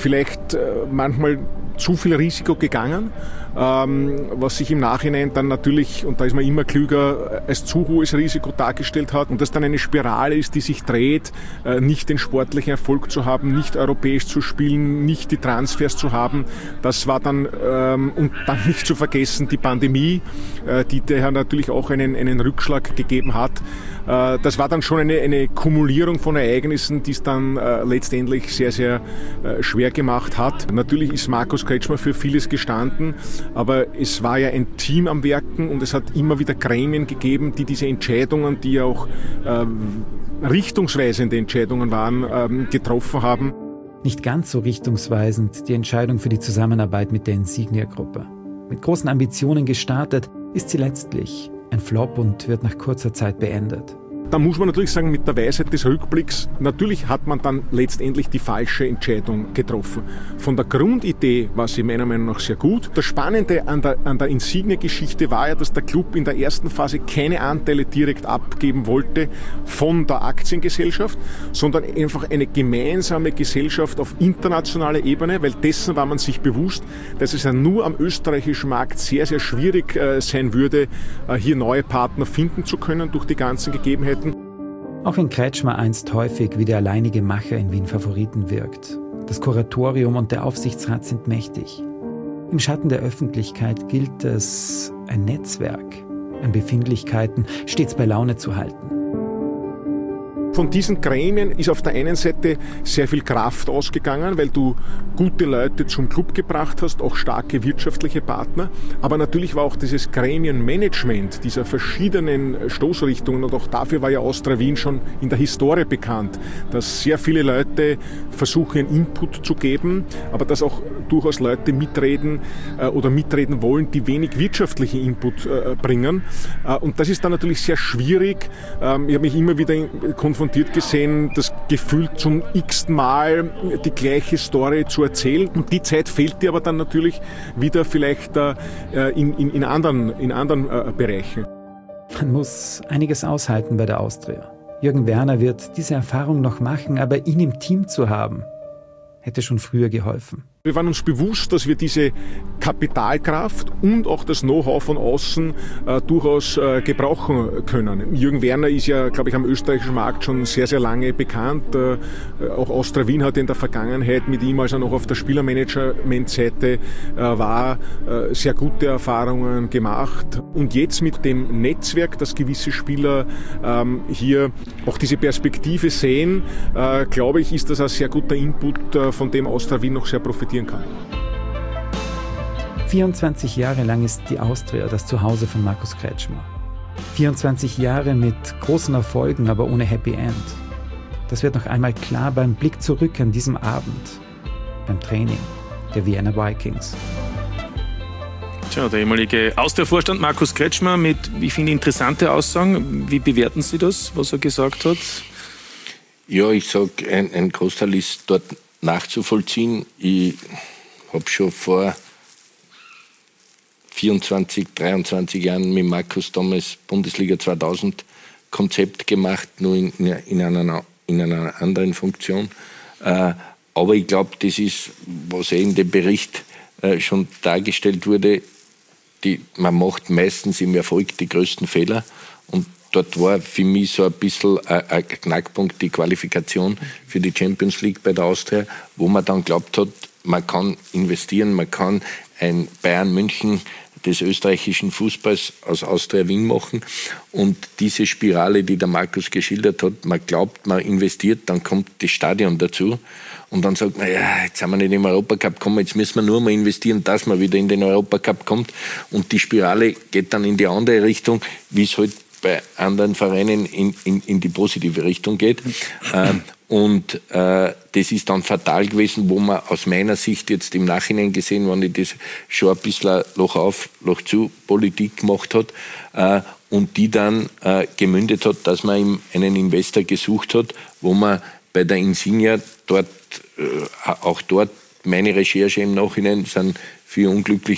vielleicht manchmal zu viel Risiko gegangen, was sich im Nachhinein dann natürlich, und da ist man immer klüger, als zu hohes Risiko dargestellt hat und das dann eine Spirale ist, die sich dreht, nicht den sportlichen Erfolg zu haben, nicht europäisch zu spielen, nicht die Transfers zu haben. Das war dann, und dann nicht zu vergessen, die Pandemie, die daher natürlich auch einen Rückschlag gegeben hat. Das war dann schon eine Kumulierung von Ereignissen, die es dann letztendlich sehr, sehr schwer gemacht hat. Natürlich ist Markus Kretschmer für vieles gestanden, aber es war ja ein Team am Werken und es hat immer wieder Gremien gegeben, die diese Entscheidungen, die ja auch richtungsweisende Entscheidungen waren, getroffen haben. Nicht ganz so richtungsweisend die Entscheidung für die Zusammenarbeit mit der Insignia-Gruppe. Mit großen Ambitionen gestartet, ist sie letztlich ein Flop und wird nach kurzer Zeit beendet. Da muss man natürlich sagen, mit der Weisheit des Rückblicks, natürlich hat man dann letztendlich die falsche Entscheidung getroffen. Von der Grundidee war sie meiner Meinung nach sehr gut. Das Spannende an der Insignia-Geschichte war ja, dass der Club in der ersten Phase keine Anteile direkt abgeben wollte von der Aktiengesellschaft, sondern einfach eine gemeinsame Gesellschaft auf internationaler Ebene, weil dessen war man sich bewusst, dass es ja nur am österreichischen Markt sehr, sehr schwierig sein würde, hier neue Partner finden zu können durch die ganzen Gegebenheiten. Auch wenn Kretschmer einst häufig wie der alleinige Macher in Wien Favoriten wirkt, das Kuratorium und der Aufsichtsrat sind mächtig. Im Schatten der Öffentlichkeit gilt es, ein Netzwerk an Befindlichkeiten stets bei Laune zu halten. Von diesen Gremien ist auf der einen Seite sehr viel Kraft ausgegangen, weil du gute Leute zum Club gebracht hast, auch starke wirtschaftliche Partner. Aber natürlich war auch dieses Gremienmanagement dieser verschiedenen Stoßrichtungen, und auch dafür war ja Austria Wien schon in der Historie bekannt, dass sehr viele Leute versuchen, Input zu geben, aber dass auch durchaus Leute mitreden oder mitreden wollen, die wenig wirtschaftlichen Input bringen. Und das ist dann natürlich sehr schwierig. Ich habe mich immer wieder konfrontiert gesehen, das Gefühl zum x-ten Mal die gleiche Story zu erzählen. Und die Zeit fehlt dir aber dann natürlich wieder vielleicht in anderen Bereichen. Man muss einiges aushalten bei der Austria. Jürgen Werner wird diese Erfahrung noch machen, aber ihn im Team zu haben, hätte schon früher geholfen. Wir waren uns bewusst, dass wir diese Kapitalkraft und auch das Know-how von außen durchaus gebrauchen können. Jürgen Werner ist ja, glaube ich, am österreichischen Markt schon sehr, sehr lange bekannt. Auch Austria Wien hat in der Vergangenheit mit ihm, als er noch auf der Spielermanagement-Seite war, sehr gute Erfahrungen gemacht. Und jetzt mit dem Netzwerk, dass gewisse Spieler hier auch diese Perspektive sehen, glaube ich, ist das ein sehr guter Input, von dem Austria Wien noch sehr profitieren kann. 24 Jahre lang ist die Austria das Zuhause von Markus Kretschmer. 24 Jahre mit großen Erfolgen, aber ohne Happy End. Das wird noch einmal klar beim Blick zurück an diesem Abend, beim Training der Vienna Vikings. Tja, der ehemalige Austria-Vorstand Markus Kretschmer mit, ich finde, interessante Aussagen. Wie bewerten Sie das, was er gesagt hat? Ja, ich sage, ein Großteil ist dort nachzuvollziehen. Ich habe schon vor 24, 23 Jahren mit Markus damals Bundesliga 2000 Konzept gemacht, nur in einer anderen Funktion. Aber ich glaube, das ist, was in dem Bericht schon dargestellt wurde, man macht meistens im Erfolg die größten Fehler. Und dort war für mich so ein bisschen ein Knackpunkt die Qualifikation für die Champions League bei der Austria, wo man dann glaubt hat, man kann investieren, man kann ein Bayern München des österreichischen Fußballs aus Austria Wien machen. Und diese Spirale, die der Markus geschildert hat, man glaubt, man investiert, dann kommt das Stadion dazu. Und dann sagt man, ja, jetzt sind wir nicht im Europacup gekommen, jetzt müssen wir nur mal investieren, dass man wieder in den Europacup kommt. Und die Spirale geht dann in die andere Richtung, wie es halt bei anderen Vereinen in die positive Richtung geht. Und das ist dann fatal gewesen, wo man aus meiner Sicht jetzt im Nachhinein gesehen, wenn ich das schon ein bisschen Loch auf, Loch zu Politik gemacht hat und die dann gemündet hat, dass man ihm einen Investor gesucht hat, wo man bei der Insignia auch dort meine Recherche im Nachhinein sind viele unglückliche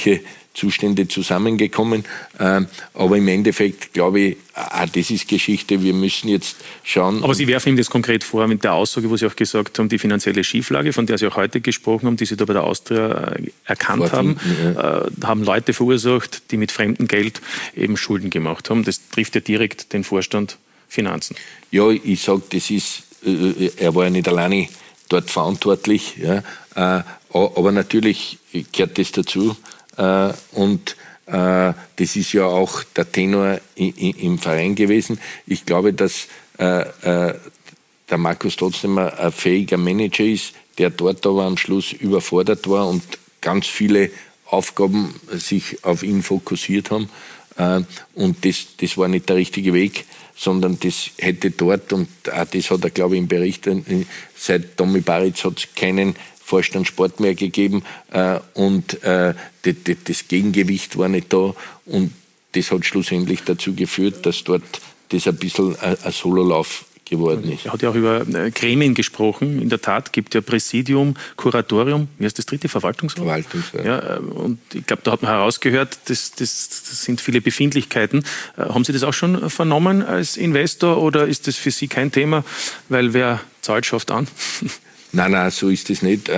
Zustände zusammengekommen. Aber im Endeffekt glaube ich, das ist Geschichte. Wir müssen jetzt schauen. Aber Sie werfen ihm das konkret vor mit der Aussage, wo Sie auch gesagt haben, die finanzielle Schieflage, von der Sie auch heute gesprochen haben, die Sie da bei der Austria erkannt haben, haben Leute verursacht, die mit fremdem Geld eben Schulden gemacht haben. Das trifft ja direkt den Vorstand Finanzen. Ja, ich sage, das ist, er war ja nicht alleine dort verantwortlich, ja, aber natürlich gehört das dazu und das ist ja auch der Tenor im Verein gewesen. Ich glaube, dass der Markus trotzdem ein fähiger Manager ist, der dort aber am Schluss überfordert war und ganz viele Aufgaben sich auf ihn fokussiert haben. Und das war nicht der richtige Weg, sondern das hätte dort, und auch das hat er, glaube ich, im Bericht, seit Tomi Baritz hat es keinen Vorstand Sport mehr gegeben und das Gegengewicht war nicht da und das hat schlussendlich dazu geführt, dass dort das ein bisschen ein Sololauf geworden ist. Er hat ja auch über Gremien gesprochen. In der Tat gibt ja Präsidium, Kuratorium, wie heißt das dritte, Verwaltungsrat? Verwaltungsrat. Ja, und ich glaube, da hat man herausgehört, das sind viele Befindlichkeiten. Haben Sie das auch schon vernommen als Investor oder ist das für Sie kein Thema, weil wer zahlt, schafft an? Nein, so ist es nicht.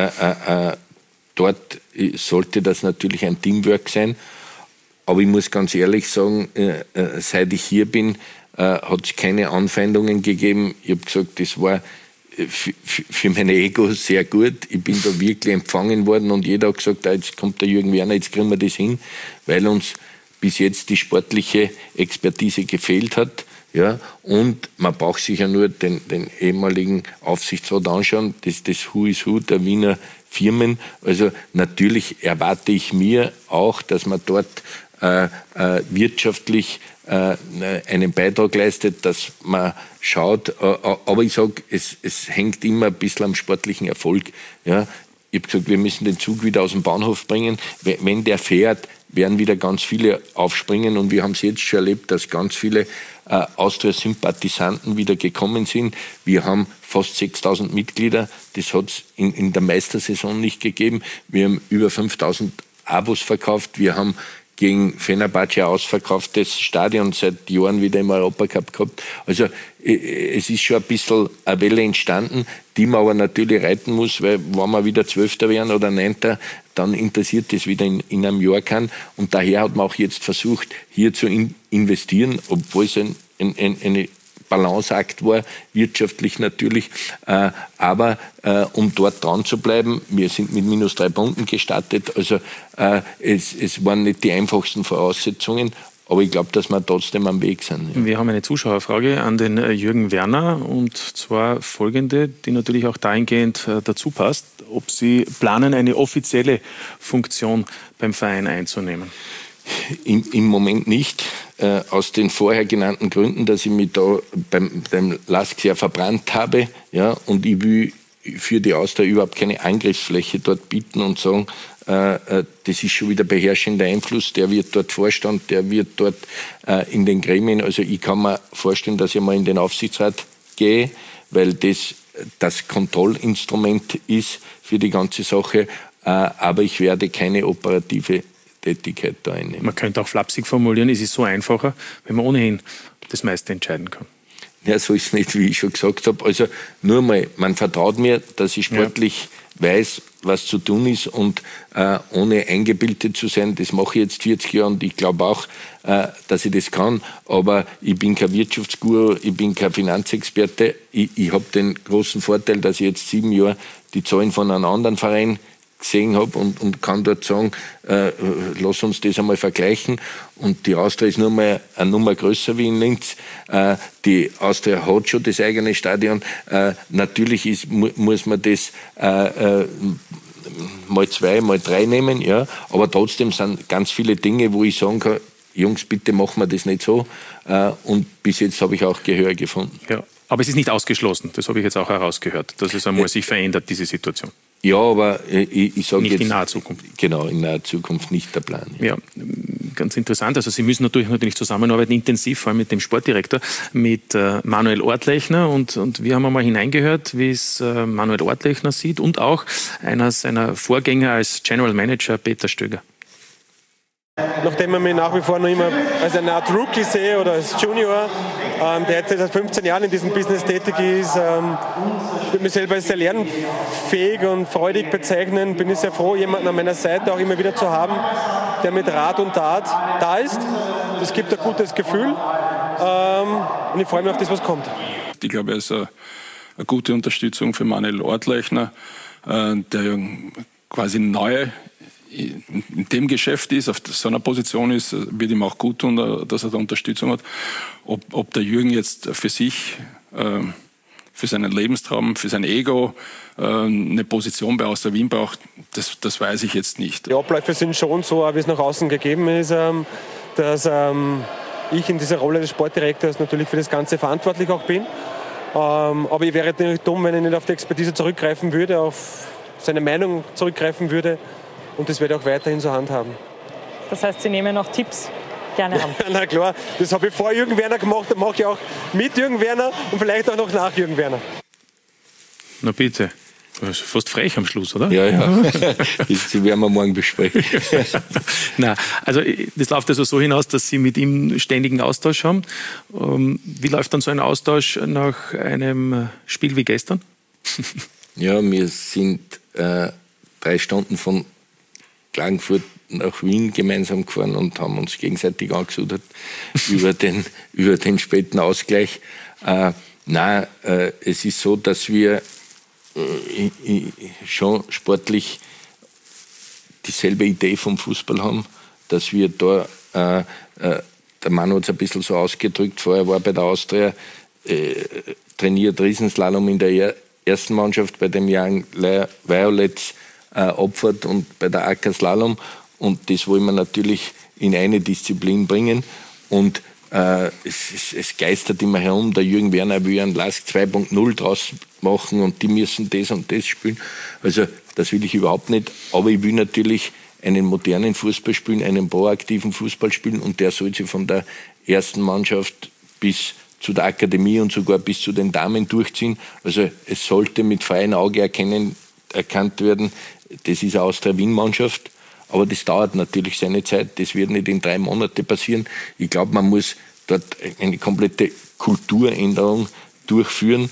Dort sollte das natürlich ein Teamwork sein. Aber ich muss ganz ehrlich sagen, seit ich hier bin, hat es keine Anfeindungen gegeben. Ich habe gesagt, das war für mein Ego sehr gut. Ich bin da wirklich empfangen worden und jeder hat gesagt, jetzt kommt der Jürgen Werner, jetzt kriegen wir das hin, weil uns bis jetzt die sportliche Expertise gefehlt hat. Ja, und man braucht sich ja nur den ehemaligen Aufsichtsrat anschauen, das Who is Who der Wiener Firmen. Also natürlich erwarte ich mir auch, dass man dort wirtschaftlich einen Beitrag leistet, dass man schaut. Aber ich sage, es hängt immer ein bisschen am sportlichen Erfolg. Ja. Ich habe gesagt, wir müssen den Zug wieder aus dem Bahnhof bringen. Wenn der fährt, werden wieder ganz viele aufspringen. Und wir haben es jetzt schon erlebt, dass ganz viele Austria-Sympathisanten wieder gekommen sind. Wir haben fast 6.000 Mitglieder. Das hat es in der Meistersaison nicht gegeben. Wir haben über 5.000 Abos verkauft. Wir haben gegen Fenerbahce ausverkauftes Stadion seit Jahren wieder im Europacup gehabt. Also es ist schon ein bisschen eine Welle entstanden, die man aber natürlich reiten muss, weil wenn wir wieder 12. werden oder 9., dann interessiert das wieder in einem Jahr keinen. Und daher hat man auch jetzt versucht, hier zu investieren, obwohl es eine Balanceakt war, wirtschaftlich natürlich. Aber um dort dran zu bleiben, wir sind mit -3 Punkten gestartet. Also es waren nicht die einfachsten Voraussetzungen. Aber ich glaube, dass wir trotzdem am Weg sind. Ja. Wir haben eine Zuschauerfrage an den Jürgen Werner und zwar folgende, die natürlich auch dahingehend dazu passt, ob Sie planen, eine offizielle Funktion beim Verein einzunehmen. Im Moment nicht, aus den vorher genannten Gründen, dass ich mich da beim LASK sehr verbrannt habe, ja, und ich will für die Austria überhaupt keine Angriffsfläche dort bieten und sagen, das ist schon wieder beherrschender Einfluss, der wird dort Vorstand, der wird dort in den Gremien, also ich kann mir vorstellen, dass ich mal in den Aufsichtsrat gehe, weil das Kontrollinstrument ist für die ganze Sache, aber ich werde keine operative Tätigkeit da einnehmen. Man könnte auch flapsig formulieren, es ist so einfacher, wenn man ohnehin das meiste entscheiden kann. Ja, so ist es nicht, wie ich schon gesagt habe. Also nur mal, man vertraut mir, dass ich sportlich weiß, was zu tun ist und ohne eingebildet zu sein, das mache ich jetzt 40 Jahre und ich glaube auch, dass ich das kann, aber ich bin kein Wirtschaftsguru, ich bin kein Finanzexperte. Ich habe den großen Vorteil, dass ich jetzt 7 Jahre die Zahlen von einem anderen Verein gesehen habe und kann dort sagen, lass uns das einmal vergleichen. Und die Austria ist nur mal eine Nummer größer wie in Linz. Die Austria hat schon das eigene Stadion. Natürlich muss man das mal 2, mal 3 nehmen, ja. Aber trotzdem sind ganz viele Dinge, wo ich sagen kann, Jungs, bitte machen wir das nicht so. Und bis jetzt habe ich auch Gehör gefunden. Ja, aber es ist nicht ausgeschlossen, das habe ich jetzt auch herausgehört, dass es einmal sich verändert, diese Situation. Ja, aber ich sage jetzt... Nicht in naher Zukunft. Genau, in naher Zukunft nicht der Plan. Ja, ganz interessant. Also Sie müssen natürlich zusammenarbeiten, intensiv, vor allem mit dem Sportdirektor, mit Manuel Ortlechner. Und wir haben einmal hineingehört, wie es Manuel Ortlechner sieht und auch einer seiner Vorgänger als General Manager, Peter Stöger. Nachdem ich mich nach wie vor noch immer als eine Art Rookie sehe oder als Junior, der jetzt seit 15 Jahren in diesem Business tätig ist, würde mich selber als sehr lernfähig und freudig bezeichnen. Bin ich sehr froh, jemanden an meiner Seite auch immer wieder zu haben, der mit Rat und Tat da ist. Das gibt ein gutes Gefühl und ich freue mich auf das, was kommt. Ich glaube, er ist eine gute Unterstützung für Manuel Ortlechner, der quasi neu in dem Geschäft ist, auf so einer Position ist, wird ihm auch gut tun, dass er da Unterstützung hat. Ob der Jürgen jetzt für sich, für seinen Lebenstraum, für sein Ego eine Position bei Austria Wien braucht, das weiß ich jetzt nicht. Die Abläufe sind schon so, wie es nach außen gegeben ist, dass ich in dieser Rolle des Sportdirektors natürlich für das Ganze verantwortlich auch bin. Aber ich wäre natürlich dumm, wenn ich nicht auf die Expertise zurückgreifen würde, auf seine Meinung zurückgreifen würde. Und das werde ich auch weiterhin so handhaben. Das heißt, Sie nehmen auch Tipps gerne an? Na klar, das habe ich vor Jürgen Werner gemacht, das mache ich auch mit Jürgen Werner und vielleicht auch noch nach Jürgen Werner. Na bitte. Das ist fast frech am Schluss, oder? Ja. Das werden wir morgen besprechen. Nein, also das läuft also so hinaus, dass Sie mit ihm ständigen Austausch haben. Wie läuft dann so ein Austausch nach einem Spiel wie gestern? Ja, wir sind 3 Stunden von Klagenfurt nach Wien gemeinsam gefahren und haben uns gegenseitig angesudert über den späten Ausgleich. Es ist so, dass wir schon sportlich dieselbe Idee vom Fußball haben, dass wir da, der Manu hat es ein bisschen so ausgedrückt, vorher war bei der Austria, trainiert Riesenslalom in der ersten Mannschaft, bei dem Young Violets Opfert und bei der AK Slalom, und das wollen wir natürlich in eine Disziplin bringen, und es geistert immer herum, der Jürgen Werner will einen Lask 2.0 draus machen und die müssen das und das spielen. Also das will ich überhaupt nicht, aber ich will natürlich einen modernen Fußball spielen, einen proaktiven Fußball spielen, und der soll sich von der ersten Mannschaft bis zu der Akademie und sogar bis zu den Damen durchziehen. Also es sollte mit freiem Auge erkannt werden, das ist eine Austria-Wien-Mannschaft. Aber das dauert natürlich seine Zeit. Das wird nicht in 3 Monaten passieren. Ich glaube, man muss dort eine komplette Kulturänderung durchführen.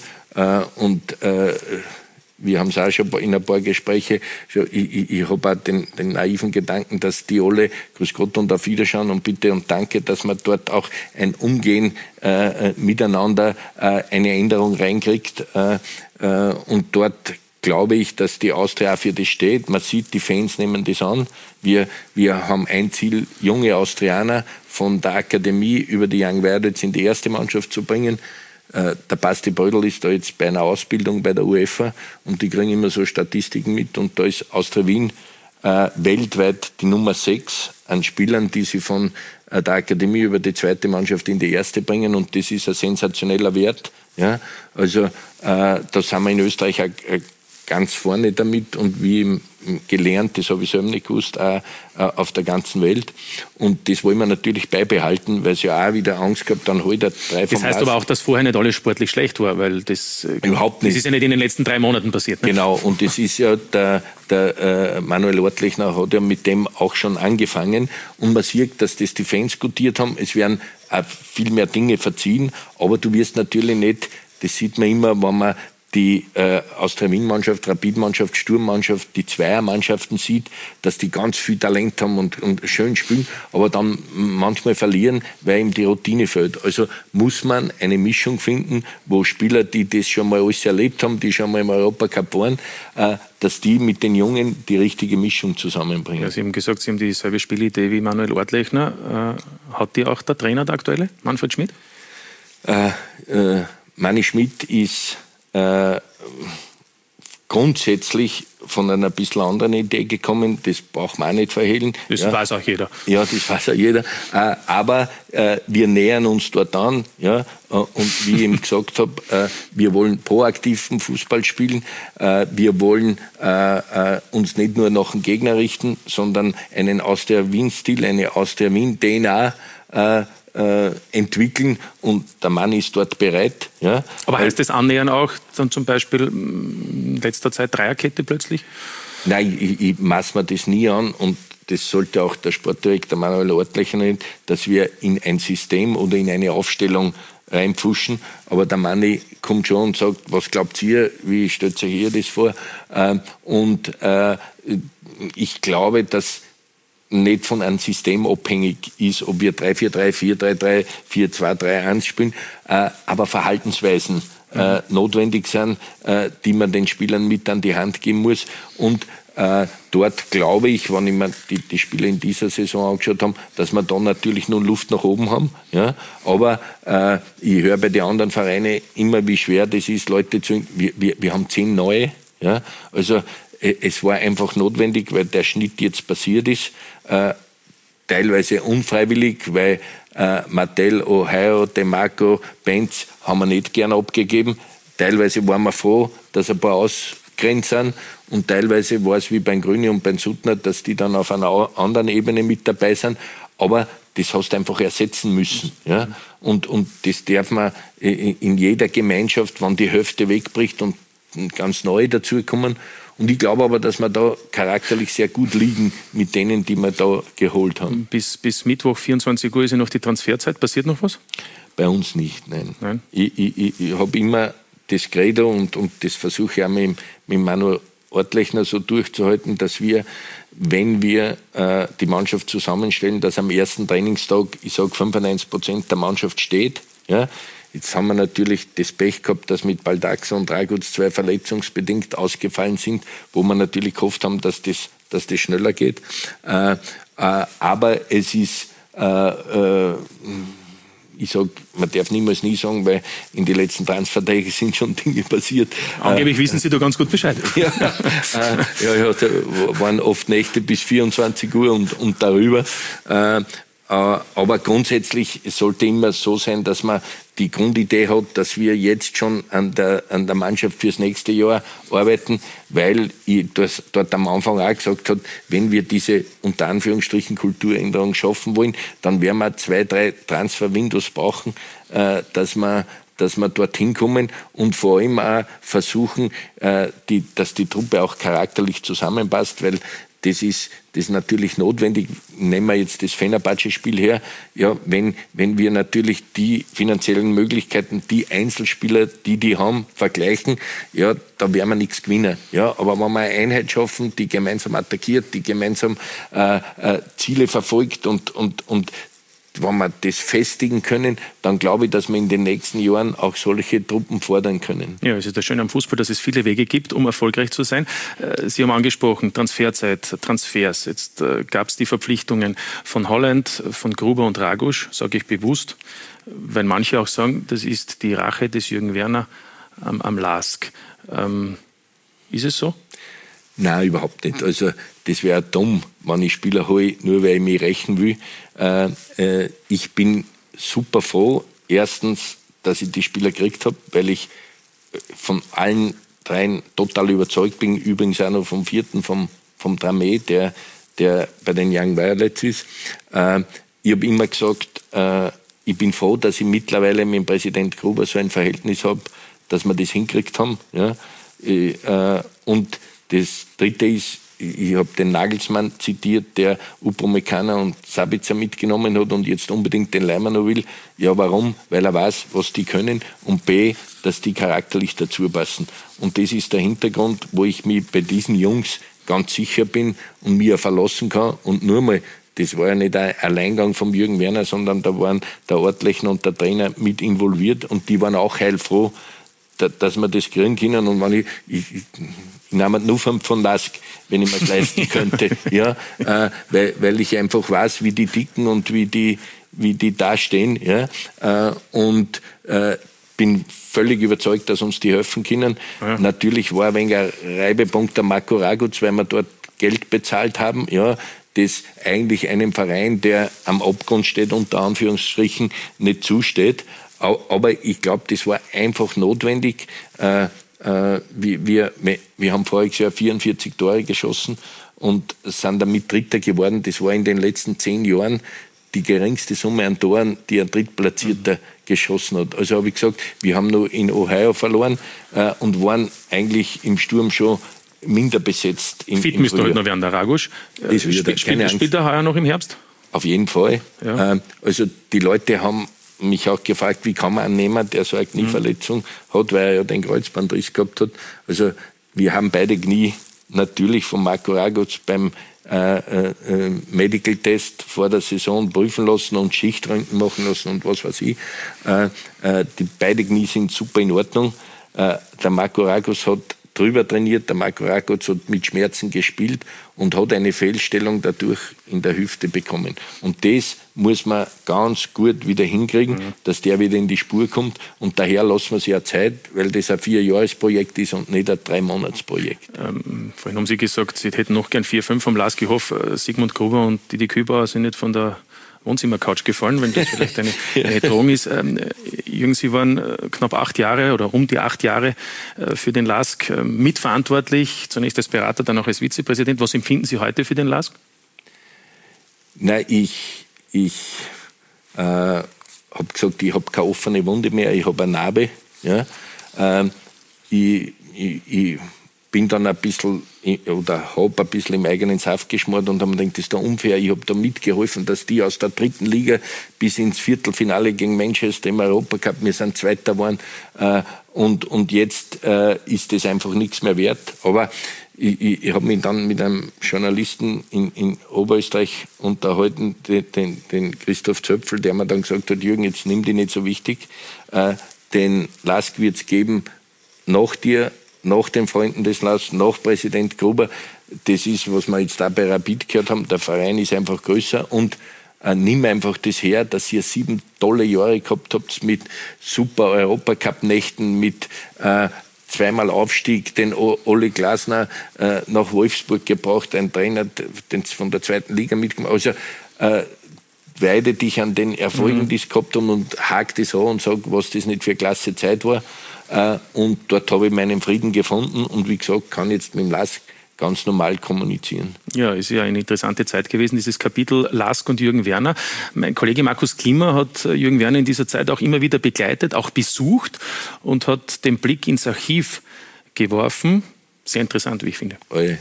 Wir haben es auch schon in ein paar Gespräche. Ich habe auch den naiven Gedanken, dass die alle grüß Gott und auf Wiederschauen und bitte und danke, dass man dort auch ein Umgehen miteinander, eine Änderung reinkriegt. Und dort glaube ich, dass die Austria auch für das steht. Man sieht, die Fans nehmen das an. Wir haben ein Ziel, junge Austrianer von der Akademie über die Young Violets in die erste Mannschaft zu bringen. Der Basti Brödel ist da jetzt bei einer Ausbildung bei der UEFA und die kriegen immer so Statistiken mit, und da ist Austria Wien weltweit die Nummer 6 an Spielern, die sie von der Akademie über die zweite Mannschaft in die erste bringen, und das ist ein sensationeller Wert. Ja? Also da sind wir in Österreich auch ganz vorne damit, und wie gelernt, das habe ich selber nicht gewusst, auch auf der ganzen Welt. Und das wollen wir natürlich beibehalten, weil es ja auch wieder Angst gehabt, dann holt er 3 vom Das heißt aber auch, dass vorher nicht alles sportlich schlecht war, weil das überhaupt nicht. Das ist ja nicht in den letzten 3 Monaten passiert. Ne? Genau, und das ist ja, der Manuel Ortlechner hat ja mit dem auch schon angefangen, und man sieht, dass das die Fans gutiert haben. Es werden auch viel mehr Dinge verziehen, aber du wirst natürlich nicht, das sieht man immer, wenn man die Austria-Wien-Mannschaft, Rapid-Mannschaft, Sturm-Mannschaft, die Zweiermannschaften sieht, dass die ganz viel Talent haben und schön spielen, aber dann manchmal verlieren, weil ihm die Routine fehlt. Also muss man eine Mischung finden, wo Spieler, die das schon mal alles erlebt haben, die schon mal im Europacup waren, dass die mit den Jungen die richtige Mischung zusammenbringen. Ja, Sie haben gesagt, Sie haben dieselbe Spielidee wie Manuel Ortlechner. Hat die auch der Trainer, der aktuelle, Manfred Schmidt? Manni Schmidt ist grundsätzlich von einer bisschen anderen Idee gekommen, das braucht man auch nicht verhehlen. Das weiß auch jeder. Ja, das weiß auch jeder. Aber wir nähern uns dort an. Ja, und wie ich eben gesagt habe, wir wollen proaktiven Fußball spielen. Wir wollen uns nicht nur nach dem Gegner richten, sondern einen Austria-Wien-Stil, eine Austria-Wien-DNA entwickeln, und der Mann ist dort bereit. Ja. Aber heißt das Annähern auch dann zum Beispiel in letzter Zeit Dreierkette plötzlich? Nein, ich maß mir das nie an, und das sollte auch der Sportdirektor Manuel Ortlecher nicht, dass wir in ein System oder in eine Aufstellung reinpfuschen. Aber der Manni kommt schon und sagt, was glaubt ihr, wie stellt sich ihr das vor? Ich glaube, dass nicht von einem System abhängig ist, ob wir 3-4-3, 4-3-3, 4-2-3-1 spielen, aber Verhaltensweisen notwendig sind, die man den Spielern mit an die Hand geben muss. Und dort glaube ich, wenn ich mir die Spiele in dieser Saison angeschaut habe, dass wir da natürlich noch Luft nach oben haben. Ja? Aber ich höre bei den anderen Vereinen immer, wie schwer das ist, Leute zu... Wir haben 10 neue. Ja? Also es war einfach notwendig, weil der Schnitt jetzt passiert ist. Teilweise unfreiwillig, weil Martel, Ohio, DeMarco, Benz haben wir nicht gern abgegeben. Teilweise waren wir froh, dass ein paar ausgrenzt sind. Und teilweise war es wie beim Grüni und beim Suttner, dass die dann auf einer anderen Ebene mit dabei sind. Aber das hast du einfach ersetzen müssen. Ja? Und das darf man in jeder Gemeinschaft, wenn die Hälfte wegbricht und ganz neue dazukommen. Und ich glaube aber, dass wir da charakterlich sehr gut liegen mit denen, die wir da geholt haben. Bis Mittwoch 24 Uhr ist ja noch die Transferzeit. Passiert noch was? Bei uns nicht, nein. Ich habe immer das Credo und das versuche ich auch mit Manuel Ortlechner so durchzuhalten, dass wir, wenn wir die Mannschaft zusammenstellen, dass am ersten Trainingstag, ich sage 95% der Mannschaft steht. Ja. Jetzt haben wir natürlich das Pech gehabt, dass mit Baldaxa und Draguc 2 verletzungsbedingt ausgefallen sind, wo wir natürlich gehofft haben, dass das schneller geht. Aber es ist, ich sage, man darf niemals nie sagen, weil in den letzten Transfertagen sind schon Dinge passiert. Angeblich wissen Sie da ganz gut Bescheid. Ja, waren oft Nächte bis 24 Uhr und darüber. Aber grundsätzlich sollte immer so sein, dass man die Grundidee hat, dass wir jetzt schon an der Mannschaft fürs nächste Jahr arbeiten, weil ich das dort am Anfang auch gesagt habe, wenn wir diese unter Anführungsstrichen Kulturänderung schaffen wollen, dann werden wir 2-3 Transfer-Windows brauchen, dass wir dorthin kommen und vor allem auch versuchen, dass die Truppe auch charakterlich zusammenpasst, weil das ist natürlich notwendig. Nehmen wir jetzt das Fenerbahce-Spiel her. Ja, wenn wir natürlich die finanziellen Möglichkeiten, die Einzelspieler, die haben, vergleichen, ja, da werden wir nichts gewinnen. Ja, aber wenn wir eine Einheit schaffen, die gemeinsam attackiert, die gemeinsam Ziele verfolgt und wenn wir das festigen können, dann glaube ich, dass wir in den nächsten Jahren auch solche Truppen fordern können. Ja, es ist das Schöne am Fußball, dass es viele Wege gibt, um erfolgreich zu sein. Sie haben angesprochen, Transferzeit, Transfers. Jetzt gab es die Verpflichtungen von Holland, von Gruber und Draguc, sage ich bewusst, weil manche auch sagen, das ist die Rache des Jürgen Werner am LASK. Ist es so? Nein, überhaupt nicht. Also das wäre dumm, wenn ich Spieler hole, nur weil ich mich rächen will. Ich bin super froh, erstens, dass ich die Spieler gekriegt habe, weil ich von allen dreien total überzeugt bin. Übrigens auch noch vom vierten, vom Dramé, der bei den Young Violets ist. Ich habe immer gesagt, ich bin froh, dass ich mittlerweile mit dem Präsident Gruber so ein Verhältnis habe, dass wir das hingekriegt haben. Ja? Und das Dritte ist, ich habe den Nagelsmann zitiert, der Upamecano und Sabitzer mitgenommen hat und jetzt unbedingt den Leimer noch will. Ja, warum? Weil er weiß, was die können und B, dass die charakterlich dazu passen. Und das ist der Hintergrund, wo ich mich bei diesen Jungs ganz sicher bin und mir verlassen kann. Und nur mal, das war ja nicht ein Alleingang vom Jürgen Werner, sondern da waren der Ortlechner und der Trainer mit involviert und die waren auch heilfroh, dass wir das kriegen können. Und wenn ich nehme nur von LASK, wenn ich mir das leisten könnte. Ja, weil ich einfach weiß, wie die ticken und wie die da stehen. Ja, und bin völlig überzeugt, dass uns die helfen können. Ja. Natürlich war ein wenig ein Reibepunkt der Marco Raguc, weil wir dort Geld bezahlt haben. Ja, das eigentlich einem Verein, der am Abgrund steht, unter Anführungsstrichen, nicht zusteht. Aber ich glaube, das war einfach notwendig. Wir haben voriges Jahr 44 Tore geschossen und sind damit Dritter geworden. Das war in den letzten 10 Jahren die geringste Summe an Toren, die ein Drittplatzierter geschossen hat. Also habe ich gesagt, wir haben nur in Ohio verloren und waren eigentlich im Sturm schon minder besetzt. Fit müsste heute noch werden, der Ragusch. Spielt er heuer noch im Herbst? Auf jeden Fall. Ja. Also die Leute haben mich auch gefragt, wie kann man einen nehmen, der so eine Knieverletzung hat, weil er ja den Kreuzbandriss gehabt hat. Also wir haben beide Knie natürlich von Marco Ragusch beim Medical Test vor der Saison prüfen lassen und Schichtröntgen machen lassen und was weiß ich. Die beide Knie sind super in Ordnung. Der Marco Ragusch hat drüber trainiert, der Marco Ragusch hat mit Schmerzen gespielt und hat eine Fehlstellung dadurch in der Hüfte bekommen. Und das muss man ganz gut wieder hinkriegen, dass der wieder in die Spur kommt. Und daher lassen wir sich ja Zeit, weil das ein 4-Jahres-Projekt ist und nicht ein 3-Monats-Projekt. Vorhin haben Sie gesagt, Sie hätten noch gern 4-5 vom LASK. Ich hoffe, Sigmund Gruber und Didi Kübauer sind nicht von der Wohnzimmercouch gefallen, wenn das vielleicht eine Drohung ist. Jürgen, Sie waren knapp 8 Jahre oder um die 8 Jahre für den LASK mitverantwortlich, zunächst als Berater, dann auch als Vizepräsident. Was empfinden Sie heute für den LASK? Nein, ich habe gesagt, ich habe keine offene Wunde mehr, ich habe eine Narbe. Ja? Ich bin dann ein bisschen oder habe ein bisschen im eigenen Saft geschmort und habe mir gedacht, das ist da unfair. Ich habe da mitgeholfen, dass die aus der 3. Liga bis ins Viertelfinale gegen Manchester im Europacup, wir sind Zweiter geworden und jetzt ist das einfach nichts mehr wert. Aber ich habe mich dann mit einem Journalisten in Oberösterreich unterhalten, den Christoph Zöpfel, der mir dann gesagt hat, Jürgen, jetzt nimm die nicht so wichtig, den LASK wird es geben nach dir, nach den Freunden des LASK, nach Präsident Gruber. Das ist, was wir jetzt da bei Rapid gehört haben, der Verein ist einfach größer und nimm einfach das her, dass ihr 7 tolle Jahre gehabt habt mit super Europacup-Nächten, mit zweimal Aufstieg, den Ole Glasner nach Wolfsburg gebracht, ein Trainer, den von der 2. Liga mitgemacht. Also weide dich an den Erfolgen, die es gehabt haben und hake das an und sag, was das nicht für eine klasse Zeit war. Und dort habe ich meinen Frieden gefunden und wie gesagt, kann jetzt mit dem LASK ganz normal kommunizieren. Ja, ist ja eine interessante Zeit gewesen, dieses Kapitel LASK und Jürgen Werner. Mein Kollege Markus Klima hat Jürgen Werner in dieser Zeit auch immer wieder begleitet, auch besucht und hat den Blick ins Archiv geworfen. Sehr interessant, wie ich finde. Oje.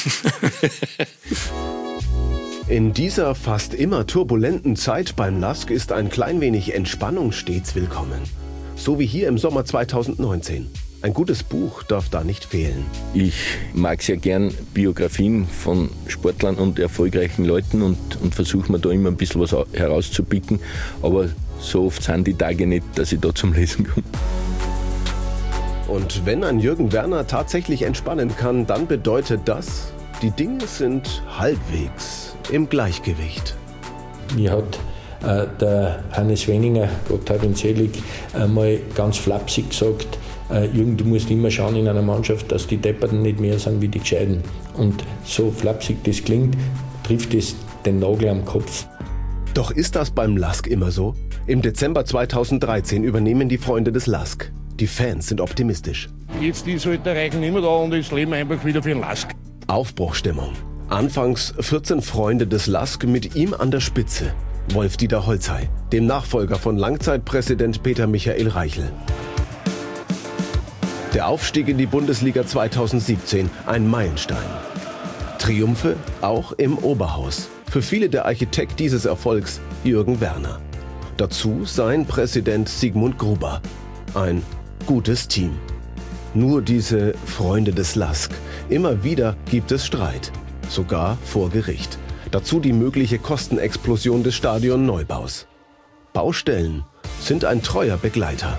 In dieser fast immer turbulenten Zeit beim LASK ist ein klein wenig Entspannung stets willkommen. So wie hier im Sommer 2019. Ein gutes Buch darf da nicht fehlen. Ich mag sehr gern Biografien von Sportlern und erfolgreichen Leuten und versuche mir da immer ein bisschen was herauszupicken. Aber so oft sind die Tage nicht, dass ich da zum Lesen komme. Und wenn ein Jürgen Werner tatsächlich entspannen kann, dann bedeutet das, die Dinge sind halbwegs im Gleichgewicht. Mir hat der Hannes Wenninger, Gott hab ihn selig, einmal ganz flapsig gesagt, Jürgen, du musst immer schauen in einer Mannschaft, dass die Depperten nicht mehr sind wie die Gescheiten. Und so flapsig das klingt, trifft es den Nagel am Kopf. Doch ist das beim LASK immer so? Im Dezember 2013 übernehmen die Freunde des LASK. Die Fans sind optimistisch. Jetzt ist halt der Reichen immer da und das Leben einfach wieder für den LASK. Aufbruchstimmung. Anfangs 14 Freunde des LASK, mit ihm an der Spitze Wolf-Dieter Holzhey, dem Nachfolger von Langzeitpräsident Peter Michael Reichel. Der Aufstieg in die Bundesliga 2017, ein Meilenstein. Triumphe auch im Oberhaus. Für viele der Architekt dieses Erfolgs, Jürgen Werner. Dazu sein Präsident Sigmund Gruber. Ein gutes Team. Nur diese Freunde des LASK. Immer wieder gibt es Streit. Sogar vor Gericht. Dazu die mögliche Kostenexplosion des Stadionneubaus. Baustellen sind ein treuer Begleiter.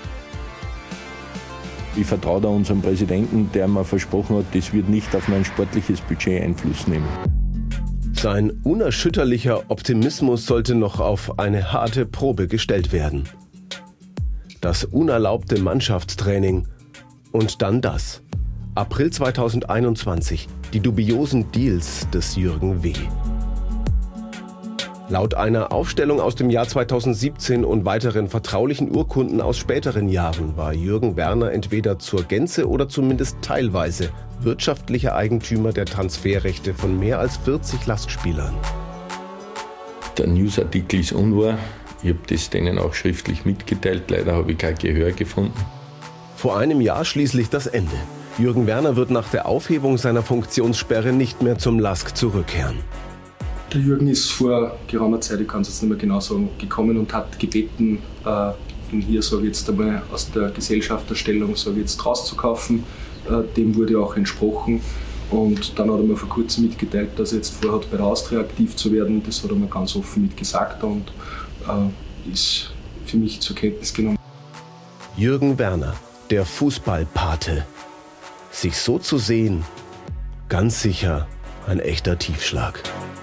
Ich vertraue da unserem Präsidenten, der mir versprochen hat, das wird nicht auf mein sportliches Budget Einfluss nehmen. Sein unerschütterlicher Optimismus sollte noch auf eine harte Probe gestellt werden. Das unerlaubte Mannschaftstraining und dann das. April 2021, die dubiosen Deals des Jürgen W. Laut einer Aufstellung aus dem Jahr 2017 und weiteren vertraulichen Urkunden aus späteren Jahren war Jürgen Werner entweder zur Gänze oder zumindest teilweise wirtschaftlicher Eigentümer der Transferrechte von mehr als 40 LASK-Spielern. Der Newsartikel ist unwahr. Ich habe das denen auch schriftlich mitgeteilt. Leider habe ich kein Gehör gefunden. Vor einem Jahr schließlich das Ende. Jürgen Werner wird nach der Aufhebung seiner Funktionssperre nicht mehr zum LASK zurückkehren. Der Jürgen ist vor geraumer Zeit, ich kann es jetzt nicht mehr genau sagen, gekommen und hat gebeten, von hier, sage ich jetzt einmal, aus der Gesellschafterstellung, sage ich jetzt, rauszukaufen. Dem wurde auch entsprochen. Und dann hat er mir vor kurzem mitgeteilt, dass er jetzt vorhat, bei der Austria aktiv zu werden. Das hat er mir ganz offen mitgesagt und ist für mich zur Kenntnis genommen. Jürgen Werner, der Fußballpate. Sich so zu sehen, ganz sicher ein echter Tiefschlag.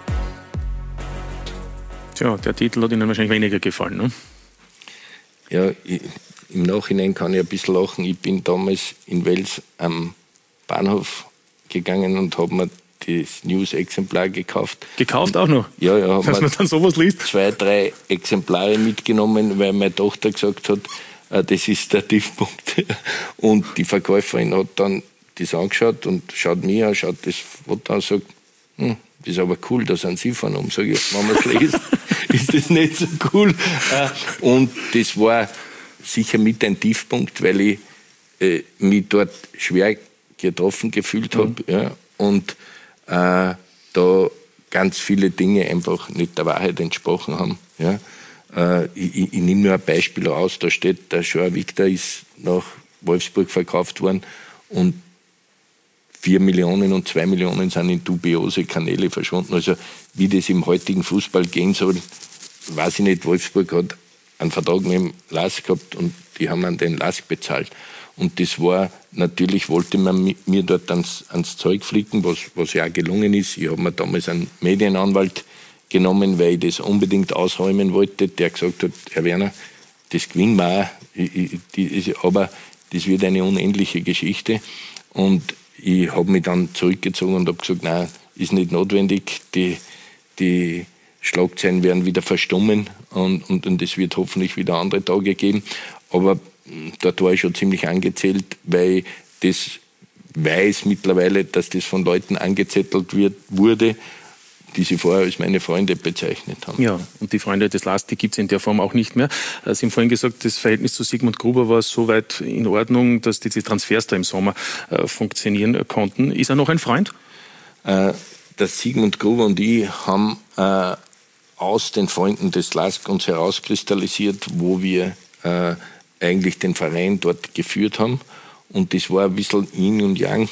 Tja, der Titel hat Ihnen wahrscheinlich weniger gefallen, ne? Ja, im Nachhinein kann ich ein bisschen lachen. Ich bin damals in Wels am Bahnhof gegangen und habe mir das News-Exemplar gekauft. Gekauft auch noch? Ja, ja. Dass man dann sowas liest? 2, 3 Exemplare mitgenommen, weil meine Tochter gesagt hat, das ist der Tiefpunkt. Und die Verkäuferin hat dann das angeschaut und schaut mir an, schaut das Foto an und sagt, das ist aber cool, da sind Sie von um. Sag ich, wenn man es liest, ist das nicht so cool. Und das war sicher mit ein Tiefpunkt, weil ich mich dort schwer getroffen gefühlt habe. Ja, und da ganz viele Dinge einfach nicht der Wahrheit entsprochen haben. Ja. Ich nehme nur ein Beispiel raus, da steht, der Joao Victor ist nach Wolfsburg verkauft worden und 4 Millionen und 2 Millionen sind in dubiose Kanäle verschwunden. Also wie das im heutigen Fußball gehen soll, weiß ich nicht. Wolfsburg hat einen Vertrag mit dem LASK gehabt und die haben an den LASK bezahlt. Und das war, natürlich wollte man mir dort ans Zeug flicken, was ja auch gelungen ist. Ich habe mir damals einen Medienanwalt genommen, weil ich das unbedingt ausräumen wollte, der gesagt hat, Herr Werner, das gewinnen wir auch, aber das wird eine unendliche Geschichte. Und ich habe mich dann zurückgezogen und habe gesagt, nein, ist nicht notwendig, die Schlagzeilen werden wieder verstummen und es wird hoffentlich wieder andere Tage geben. Aber dort war ich schon ziemlich angezählt, weil ich das weiß mittlerweile, dass das von Leuten angezettelt wurde, die sie vorher als meine Freunde bezeichnet haben. Ja, und die Freunde des LASK, die gibt es in der Form auch nicht mehr. Sie haben vorhin gesagt, das Verhältnis zu Sigmund Gruber war so weit in Ordnung, dass diese Transfers da im Sommer funktionieren konnten. Ist er noch ein Freund? Der Sigmund Gruber und ich haben aus den Freunden des LASK uns herauskristallisiert, wo wir eigentlich den Verein dort geführt haben. Und das war ein bisschen Yin und Yang.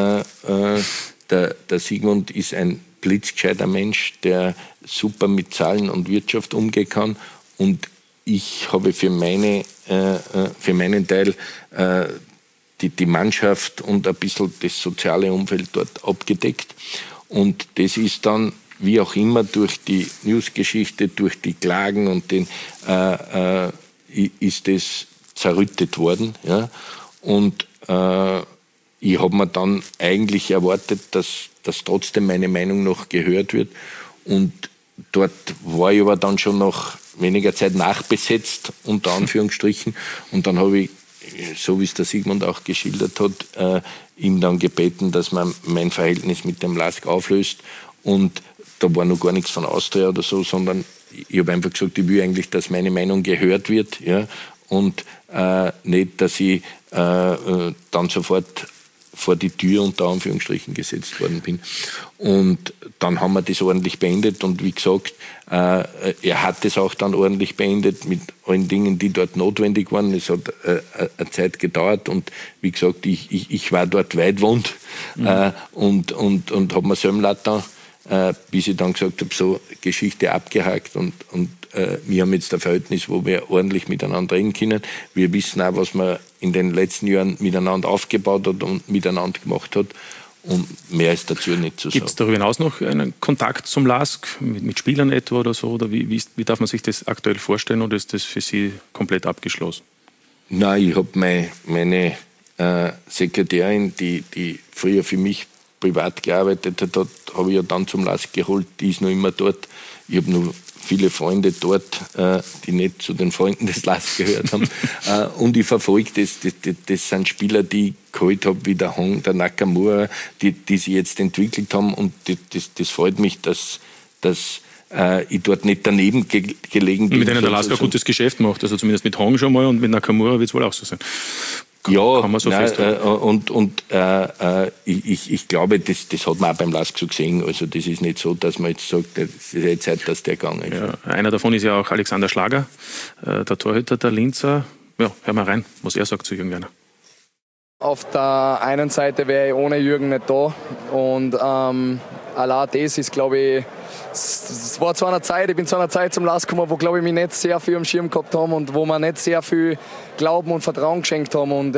Der Sigmund ist ein blitzgescheiter Mensch, der super mit Zahlen und Wirtschaft umgehen kann. Und ich habe für meinen Teil die Mannschaft und ein bisschen das soziale Umfeld dort abgedeckt. Und das ist dann, wie auch immer, durch die Newsgeschichte, durch die Klagen und ist das zerrüttet worden. Ja? Und ich habe mir dann eigentlich erwartet, dass trotzdem meine Meinung noch gehört wird. Und dort war ich aber dann schon nach weniger Zeit nachbesetzt, unter Anführungsstrichen. Und dann habe ich, so wie es der Sigmund auch geschildert hat, ihm dann gebeten, dass man mein Verhältnis mit dem LASK auflöst. Und da war noch gar nichts von Austria oder so, sondern ich habe einfach gesagt, ich will eigentlich, dass meine Meinung gehört wird. Ja? Und nicht, dass ich dann sofort vor die Tür unter Anführungsstrichen gesetzt worden bin. Und dann haben wir das ordentlich beendet und wie gesagt, er hat es auch dann ordentlich beendet mit allen Dingen, die dort notwendig waren. Es hat eine Zeit gedauert und wie gesagt, ich war dort weitwohnt und habe mir Sömlatter, bis ich dann gesagt habe, so Geschichte abgehakt und wir haben jetzt ein Verhältnis, wo wir ordentlich miteinander reden können. Wir wissen auch, was man in den letzten Jahren miteinander aufgebaut hat und miteinander gemacht hat. Und mehr ist dazu nicht zu sagen. Gibt es darüber hinaus noch einen Kontakt zum LASK mit Spielern etwa oder so? Oder wie darf man sich das aktuell vorstellen oder ist das für Sie komplett abgeschlossen? Nein, ich habe meine Sekretärin, die früher für mich privat gearbeitet hat, habe ich ja dann zum LASK geholt. Die ist noch immer dort. Ich habe noch viele Freunde dort, die nicht zu den Freunden des LASK gehört haben. Und ich verfolge das. Das sind Spieler, die ich geholt habe, wie der Hong, der Nakamura, die sich jetzt entwickelt haben. Und das freut mich, dass ich dort nicht daneben gelegen bin. Mit denen der LASK ein gutes Geschäft macht. Also zumindest mit Hong schon mal und mit Nakamura wird es wohl auch so sein. Kann man so festhalten. Ich glaube, das hat man auch beim LASK so gesehen. Also das ist nicht so, dass man jetzt sagt, es ist jetzt Zeit, dass der gegangen ist. Ja, einer davon ist ja auch Alexander Schlager, der Torhüter der Linzer. Ja, hör mal rein, was er sagt zu Jürgen Werner. Auf der einen Seite wäre ich ohne Jürgen nicht da und allein das ist, glaube ich, es war zu einer Zeit, ich bin zu einer Zeit zum LASK gekommen, wo, glaube ich, mich nicht sehr viel am Schirm gehabt haben und wo wir nicht sehr viel Glauben und Vertrauen geschenkt haben. Und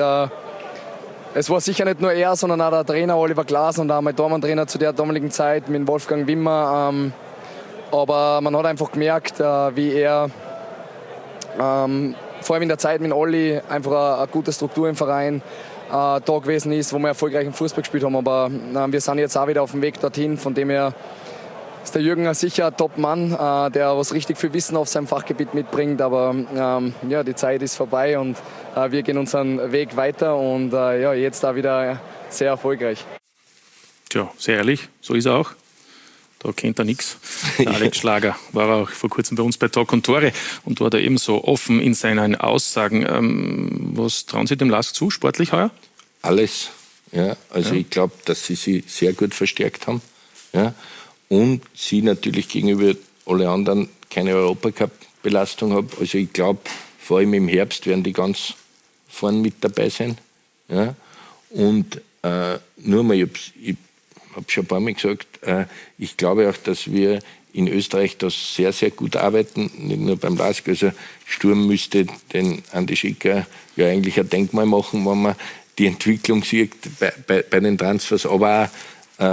es war sicher nicht nur er, sondern auch der Trainer Oliver Glasner und auch mein Tormann-Trainer zu der damaligen Zeit mit Wolfgang Wimmer. Aber man hat einfach gemerkt, wie er vor allem in der Zeit mit Olli einfach eine gute Struktur im Verein da gewesen ist, wo wir erfolgreichen Fußball gespielt haben. Aber wir sind jetzt auch wieder auf dem Weg dorthin, von dem her ist der Jürgen sicher ein Top-Mann, der was richtig viel Wissen auf seinem Fachgebiet mitbringt. Aber ja, die Zeit ist vorbei und wir gehen unseren Weg weiter und ja, jetzt da wieder sehr erfolgreich. Tja, sehr ehrlich, so ist er auch. Da kennt er nichts. Der Alex Schlager war auch vor kurzem bei uns bei Talk und Tore und war da ebenso offen in seinen Aussagen. Was trauen Sie dem LASK zu, sportlich heuer? Alles. Ja, also ich glaube, dass sie sich sehr gut verstärkt haben. Ja. Und sie natürlich gegenüber alle anderen keine Europacup-Belastung haben. Also ich glaube, vor allem im Herbst werden die ganz vorn mit dabei sein. Ja. Und nur mal, ich habe schon ein paar Mal gesagt, ich glaube auch, dass wir in Österreich das sehr, sehr gut arbeiten, nicht nur beim LASK. Also Sturm müsste den Andi Schicker ja eigentlich ein Denkmal machen, wenn man die Entwicklung sieht bei den Transfers, aber auch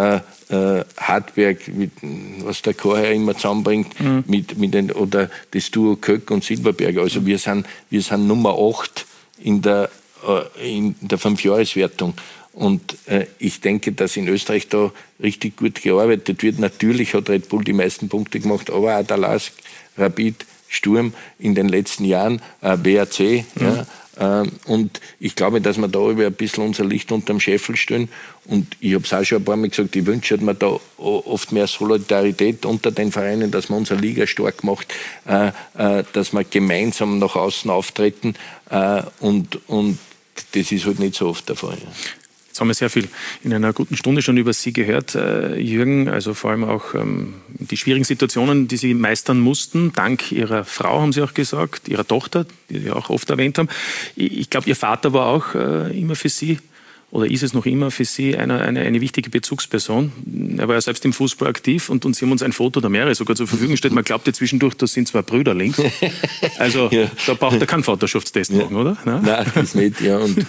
Hartberg, was der Chor immer zusammenbringt, oder das Duo Köck und Silberberger. Also wir sind Nummer 8 in der 5-Jahres-Wertung. Und ich denke, dass in Österreich da richtig gut gearbeitet wird. Natürlich hat Red Bull die meisten Punkte gemacht, aber auch der LASK, Rapid, Sturm in den letzten Jahren, WRC. Ja. Und ich glaube, dass wir da über ein bisschen unser Licht unterm Scheffel stellen. Und ich habe es auch schon ein paar Mal gesagt, ich wünsche mir da oft mehr Solidarität unter den Vereinen, dass man unsere Liga stark macht, dass wir gemeinsam nach außen auftreten. Und das ist halt nicht so oft der Fall. Ja. Jetzt haben wir sehr viel in einer guten Stunde schon über Sie gehört, Jürgen, also vor allem auch die schwierigen Situationen, die Sie meistern mussten, dank Ihrer Frau, haben Sie auch gesagt, Ihrer Tochter, die Sie auch oft erwähnt haben. Ich glaube, Ihr Vater war auch immer für Sie, oder ist es noch immer für Sie eine wichtige Bezugsperson. Er war ja selbst im Fußball aktiv und Sie haben uns ein Foto der mehrere sogar zur Verfügung gestellt. Man glaubte zwischendurch, das sind 2 Brüder links. Also ja. Da braucht er keinen Vaterschaftstest machen, oder? Nein, das nicht. Ja. Und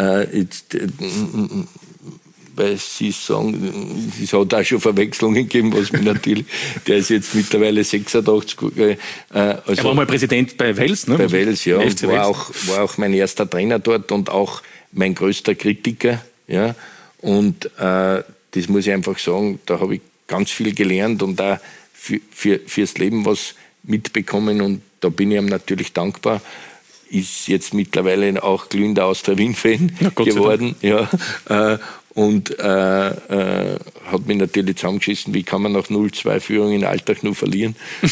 weil Sie sagen, es hat auch schon Verwechslungen gegeben, was mir natürlich, der ist jetzt mittlerweile 86. Er war mal Präsident bei Wels, ne? Bei Wels, ja. Und war auch mein erster Trainer dort und auch mein größter Kritiker. Ja. Und das muss ich einfach sagen, da habe ich ganz viel gelernt und auch fürs Leben was mitbekommen und da bin ich ihm natürlich dankbar. Ist jetzt mittlerweile auch glühender Austria-Wien-Fan geworden. Ja. Und hat mich natürlich zusammengeschissen, wie kann man nach 0-2 Führung in Alltag nur verlieren.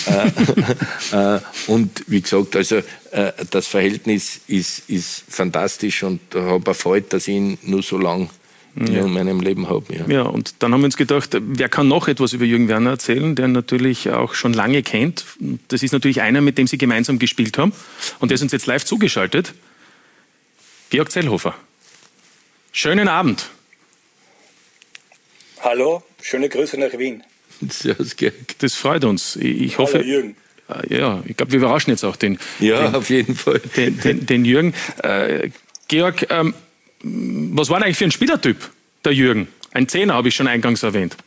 Und wie gesagt, also das Verhältnis ist fantastisch und ich habe Freude, dass ich ihn nur so lange in meinem Leben habe. Ja, und dann haben wir uns gedacht, wer kann noch etwas über Jürgen Werner erzählen, der natürlich auch schon lange kennt. Das ist natürlich einer, mit dem Sie gemeinsam gespielt haben und der ist uns jetzt live zugeschaltet. Georg Zellhofer. Schönen Abend. Hallo, schöne Grüße nach Wien. Servus, Georg. Das freut uns. Ich hoffe, hallo, Jürgen. Ja, ich glaube, wir überraschen jetzt auch den auf jeden Fall. Den Jürgen. Georg, was war eigentlich für ein Spielertyp, der Jürgen? Ein Zehner, habe ich schon eingangs erwähnt.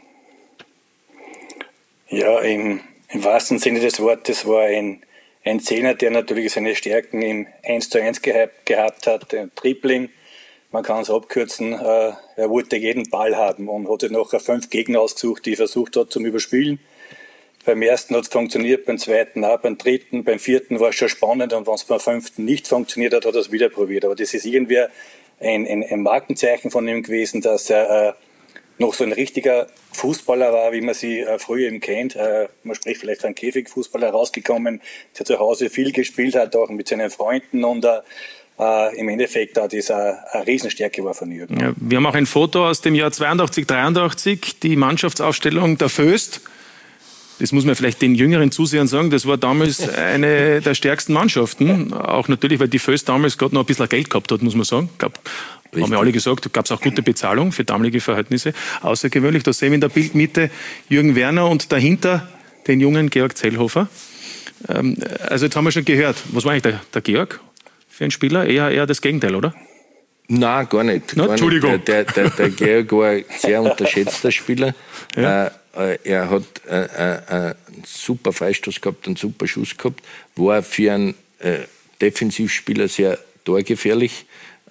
Ja, im wahrsten Sinne des Wortes war ein Zehner, der natürlich seine Stärken im 1:1 gehabt hat, ein Dribbling. Man kann es abkürzen, er wollte jeden Ball haben und hat sich nachher 5 Gegner ausgesucht, die er versucht hat zum Überspielen. Beim ersten hat es funktioniert, beim zweiten auch, beim dritten, beim vierten war es schon spannend und wenn es beim 5. nicht funktioniert hat, hat er es wieder probiert. Aber das ist irgendwie ein Markenzeichen von ihm gewesen, dass er noch so ein richtiger Fußballer war, wie man sie früher eben kennt. Man spricht vielleicht von einem Käfigfußballer rausgekommen, der zu Hause viel gespielt hat, auch mit seinen Freunden und im Endeffekt auch das eine Riesenstärke war von Jürgen. Ja, wir haben auch ein Foto aus dem Jahr 82, 83, die Mannschaftsaufstellung der Föst. Das muss man vielleicht den jüngeren Zusehern sagen, das war damals eine der stärksten Mannschaften. Auch natürlich, weil die Föst damals gerade noch ein bisschen Geld gehabt hat, muss man sagen. Haben ja alle gesagt, da gab es auch gute Bezahlung für damalige Verhältnisse. Außergewöhnlich, da sehen wir in der Bildmitte Jürgen Werner und dahinter den jungen Georg Zellhofer. Also jetzt haben wir schon gehört, was war eigentlich der Georg für ein Spieler? Eher das Gegenteil, oder? Nein, gar nicht. Na, Entschuldigung. Der Georg war ein sehr unterschätzter Spieler. Ja. Er hat einen super Freistoß gehabt, einen super Schuss gehabt, war für einen Defensivspieler sehr torgefährlich.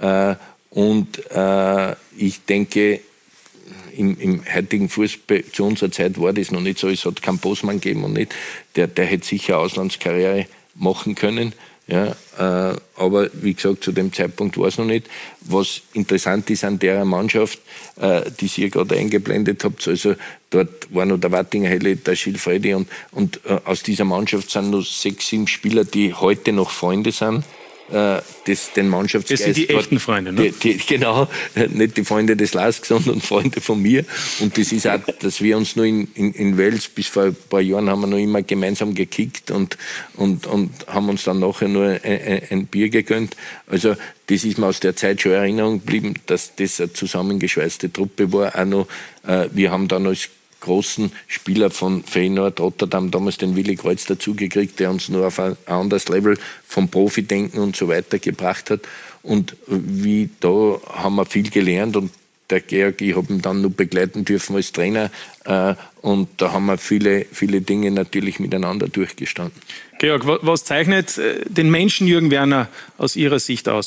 Und ich denke, im heutigen Fußball zu unserer Zeit war das noch nicht so. Es hat keinen Bosman gegeben und nicht. Der hätte sicher Auslandskarriere machen können. Ja, aber wie gesagt, zu dem Zeitpunkt war es noch nicht. Was interessant ist an der Mannschaft, die ihr gerade eingeblendet habt, also dort war noch der Wattinger Helle, der Schilfredi und aus dieser Mannschaft sind noch 6, 7 Spieler, die heute noch Freunde sind. Den Mannschaftsgeist. Das sind die echten Freunde, ne? Genau, nicht die Freunde des LASK, sondern Freunde von mir. Und das ist auch, dass wir uns nur in Wels, bis vor ein paar Jahren haben wir noch immer gemeinsam gekickt und haben uns dann nachher nur ein Bier gegönnt. Also das ist mir aus der Zeit schon in Erinnerung geblieben, dass das eine zusammengeschweißte Truppe war. Auch noch, wir haben dann als großen Spieler von Feyenoord Rotterdam damals den Willi Kreuz dazugekriegt, der uns nur auf ein anderes Level vom Profidenken und so weiter gebracht hat. Und da haben wir viel gelernt und der Georg, ich habe ihn dann nur begleiten dürfen als Trainer und da haben wir viele, viele Dinge natürlich miteinander durchgestanden. Georg, was zeichnet den Menschen Jürgen Werner aus Ihrer Sicht aus?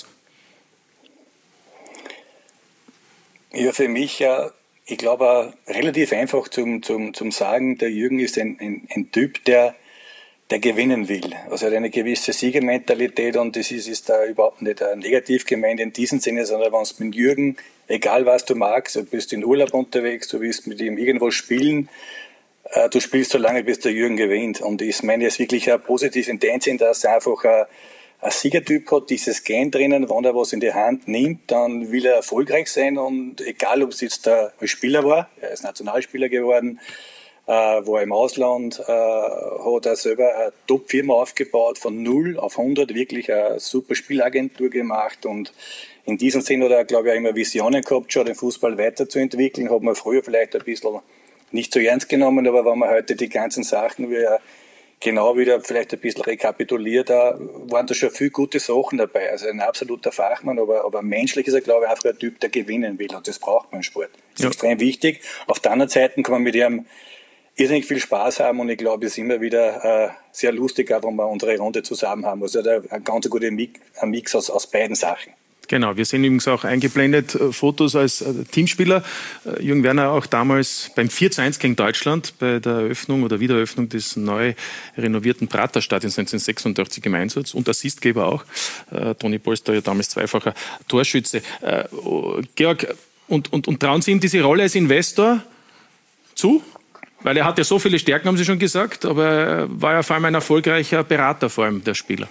Ja, für mich ich glaube, relativ einfach zum Sagen, der Jürgen ist ein Typ, der gewinnen will. Also er hat eine gewisse Siegermentalität und das ist da überhaupt nicht negativ gemeint in diesem Sinne, sondern wenn es mit Jürgen, egal was du magst, du bist in Urlaub unterwegs, du willst mit ihm irgendwo spielen, du spielst so lange, bis der Jürgen gewinnt. Und ich meine jetzt wirklich positiv in dem Sinn, dass er einfach ein Siegertyp hat, dieses Gen drinnen, wenn er was in die Hand nimmt, dann will er erfolgreich sein und egal, ob es jetzt als Spieler war, er ist Nationalspieler geworden, war im Ausland, hat er selber eine Top-Firma aufgebaut, von 0 auf 100, wirklich eine super Spielagentur gemacht und in diesem Sinne hat er, glaube ich, auch immer Visionen gehabt, schon den Fußball weiterzuentwickeln, hat man früher vielleicht ein bisschen nicht so ernst genommen, aber wenn man heute die ganzen Sachen genau wieder vielleicht ein bisschen rekapituliert, da waren da schon viele gute Sachen dabei. Also ein absoluter Fachmann, aber menschlich ist er, glaube ich, einfach ein Typ, der gewinnen will und das braucht man im Sport. Das ist extrem wichtig. Auf der anderen Seite kann man mit ihm irrsinnig viel Spaß haben und ich glaube, es ist immer wieder sehr lustig, auch wenn wir unsere Runde zusammen haben. Also er hat ein ganz guter Mix aus beiden Sachen. Genau, wir sehen übrigens auch eingeblendet Fotos als Teamspieler. Jürgen Werner auch damals beim 4:1 gegen Deutschland bei der Eröffnung oder Wiedereröffnung des neu renovierten Praterstadions 1986 im Einsatz und Assistgeber auch. Toni Polster ja damals zweifacher Torschütze. Georg, und trauen Sie ihm diese Rolle als Investor zu? Weil er hat ja so viele Stärken, haben Sie schon gesagt, aber er war ja vor allem ein erfolgreicher Berater, vor allem der Spieler.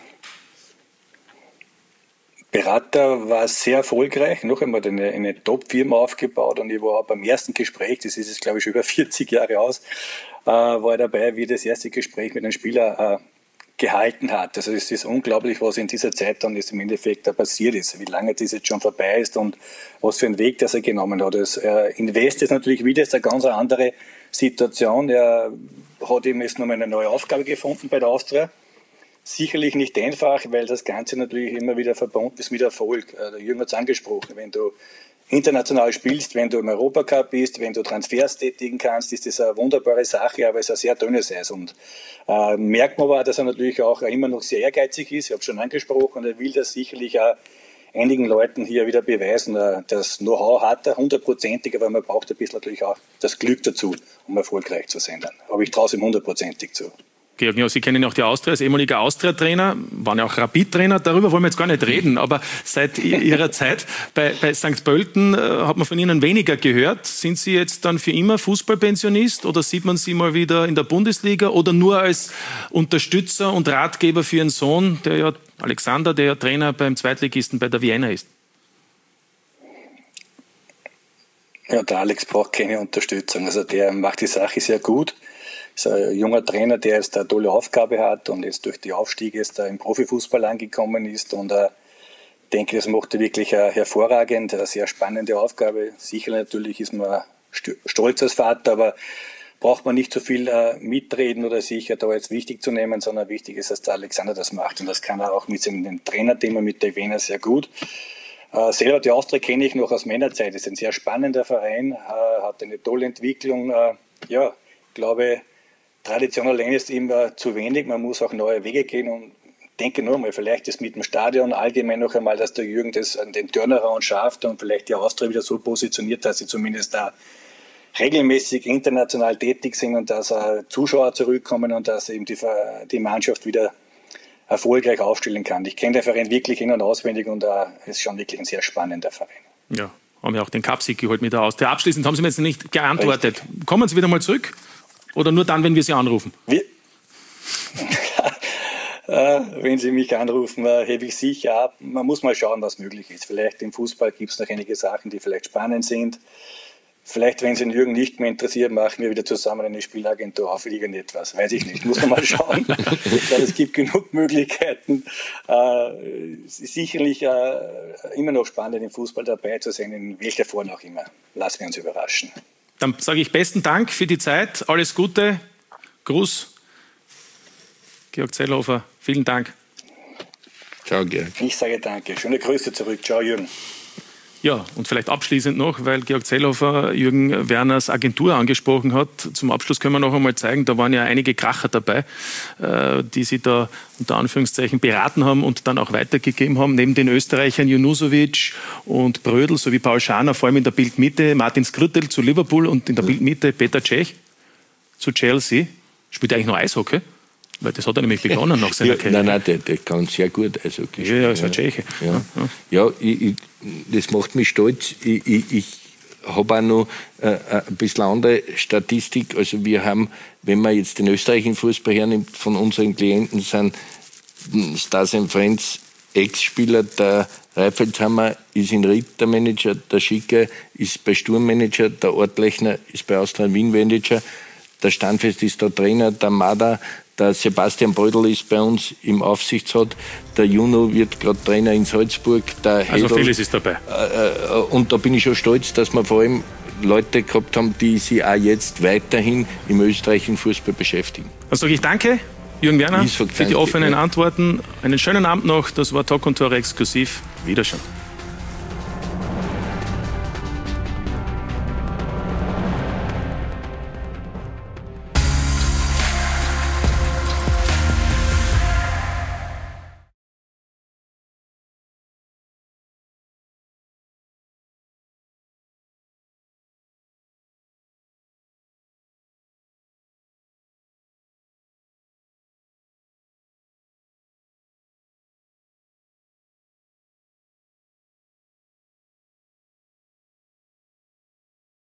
Berater war sehr erfolgreich, noch einmal eine Top-Firma aufgebaut und ich war beim ersten Gespräch, das ist jetzt glaube ich schon über 40 Jahre aus, war dabei, wie das erste Gespräch mit einem Spieler gehalten hat. Also es ist unglaublich, was in dieser Zeit dann im Endeffekt da passiert ist, wie lange das jetzt schon vorbei ist und was für einen Weg, das er genommen hat. Das Invest ist natürlich wieder eine ganz andere Situation. Er hat eben jetzt nochmal eine neue Aufgabe gefunden bei der Austria. Sicherlich nicht einfach, weil das Ganze natürlich immer wieder verbunden ist mit Erfolg. Der Jürgen hat es angesprochen, wenn du international spielst, wenn du im Europacup bist, wenn du Transfers tätigen kannst, ist das eine wunderbare Sache, aber es ist ein sehr dünnes Eis. Und merkt man aber, dass er natürlich auch immer noch sehr ehrgeizig ist. Ich habe es schon angesprochen, er will das sicherlich auch einigen Leuten hier wieder beweisen. Das Know-how hat er 100%, aber man braucht ein bisschen natürlich auch das Glück dazu, um erfolgreich zu sein. Aber ich traue es ihm 100% zu. Georg, ja, Sie kennen ja auch die Austria als ehemaliger Austria-Trainer, waren ja auch Rapid-Trainer, darüber wollen wir jetzt gar nicht reden, aber seit Ihrer Zeit bei St. Pölten hat man von Ihnen weniger gehört. Sind Sie jetzt dann für immer Fußballpensionist oder sieht man Sie mal wieder in der Bundesliga oder nur als Unterstützer und Ratgeber für Ihren Sohn, der ja Alexander, der ja Trainer beim Zweitligisten bei der Vienna ist? Ja, der Alex braucht keine Unterstützung, also der macht die Sache sehr gut. Ist ein junger Trainer, der jetzt eine tolle Aufgabe hat und jetzt durch die Aufstiege jetzt im Profifußball angekommen ist und ich denke, das macht er wirklich hervorragend, eine sehr spannende Aufgabe. Sicher natürlich ist man stolz als Vater, aber braucht man nicht so viel mitreden oder sicher da jetzt wichtig zu nehmen, sondern wichtig ist, dass der Alexander das macht und das kann er auch mit seinem Trainerthema mit der Vienna sehr gut. Selber die Austria kenne ich noch aus meiner Zeit, ist ein sehr spannender Verein, hat eine tolle Entwicklung, ja, ich glaube, Tradition allein ist immer zu wenig, man muss auch neue Wege gehen und denke nur mal, vielleicht ist mit dem Stadion allgemein noch einmal, dass der Jürgen das an den Turnaround schafft und vielleicht die Austria wieder so positioniert, dass sie zumindest da regelmäßig international tätig sind und dass Zuschauer zurückkommen und dass eben die Mannschaft wieder erfolgreich aufstellen kann. Ich kenne den Verein wirklich in- und auswendig und es ist schon wirklich ein sehr spannender Verein. Ja, haben ja auch den Cup-Sieg geholt mit der Austria. Abschließend haben Sie mir jetzt nicht geantwortet. Richtig. Kommen Sie wieder mal zurück? Oder nur dann, wenn wir Sie anrufen? Wenn Sie mich anrufen, hebe ich sicher ab. Man muss mal schauen, was möglich ist. Vielleicht im Fußball gibt es noch einige Sachen, die vielleicht spannend sind. Vielleicht, wenn Sie den Jürgen nicht mehr interessiert, machen wir wieder zusammen eine Spielagentur auf irgendetwas. Weiß ich nicht. Muss man mal schauen. Weil es gibt genug Möglichkeiten. Sicherlich immer noch spannend, im Fußball dabei zu sein, in welcher Form auch immer. Lassen wir uns überraschen. Dann sage ich besten Dank für die Zeit. Alles Gute. Gruß. Georg Zellhofer, vielen Dank. Ciao, Georg. Ich sage danke. Schöne Grüße zurück. Ciao, Jürgen. Ja, und vielleicht abschließend noch, weil Georg Zellhofer Jürgen Werners Agentur angesprochen hat. Zum Abschluss können wir noch einmal zeigen, da waren ja einige Kracher dabei, die sie da unter Anführungszeichen beraten haben und dann auch weitergegeben haben. Neben den Österreichern Junusovic und Brödel sowie Paul Schaner, vor allem in der Bildmitte Martin Skrtel zu Liverpool und in der Bildmitte Peter Cech zu Chelsea. Spielt eigentlich noch Eishockey? Weil das hat er nämlich begonnen nach seiner Karriere. Nein, der kann sehr gut Eishockey spielen. Ja, ist ein Tscheche. Ja, das macht mich stolz. Ich habe auch noch ein bisschen andere Statistik. Also wir haben, wenn man jetzt den österreichischen Fußball hernimmt, von unseren Klienten sind Stars & Friends Ex-Spieler, der Reifelshammer ist in Ried der Manager, der Schicke ist bei Sturm Manager, der Ortlechner ist bei Austria Wien Manager, der Standfest ist der Trainer, der Mader, der Sebastian Brödel ist bei uns im Aufsichtsrat, der Juno wird gerade Trainer in Salzburg. Der also vieles ist dabei. Und da bin ich schon stolz, dass wir vor allem Leute gehabt haben, die sich auch jetzt weiterhin im österreichischen Fußball beschäftigen. Dann sage ich danke, Jürgen Werner, für die offenen Antworten. Einen schönen Abend noch. Das war Talk und Tore exklusiv. Wiederschauen.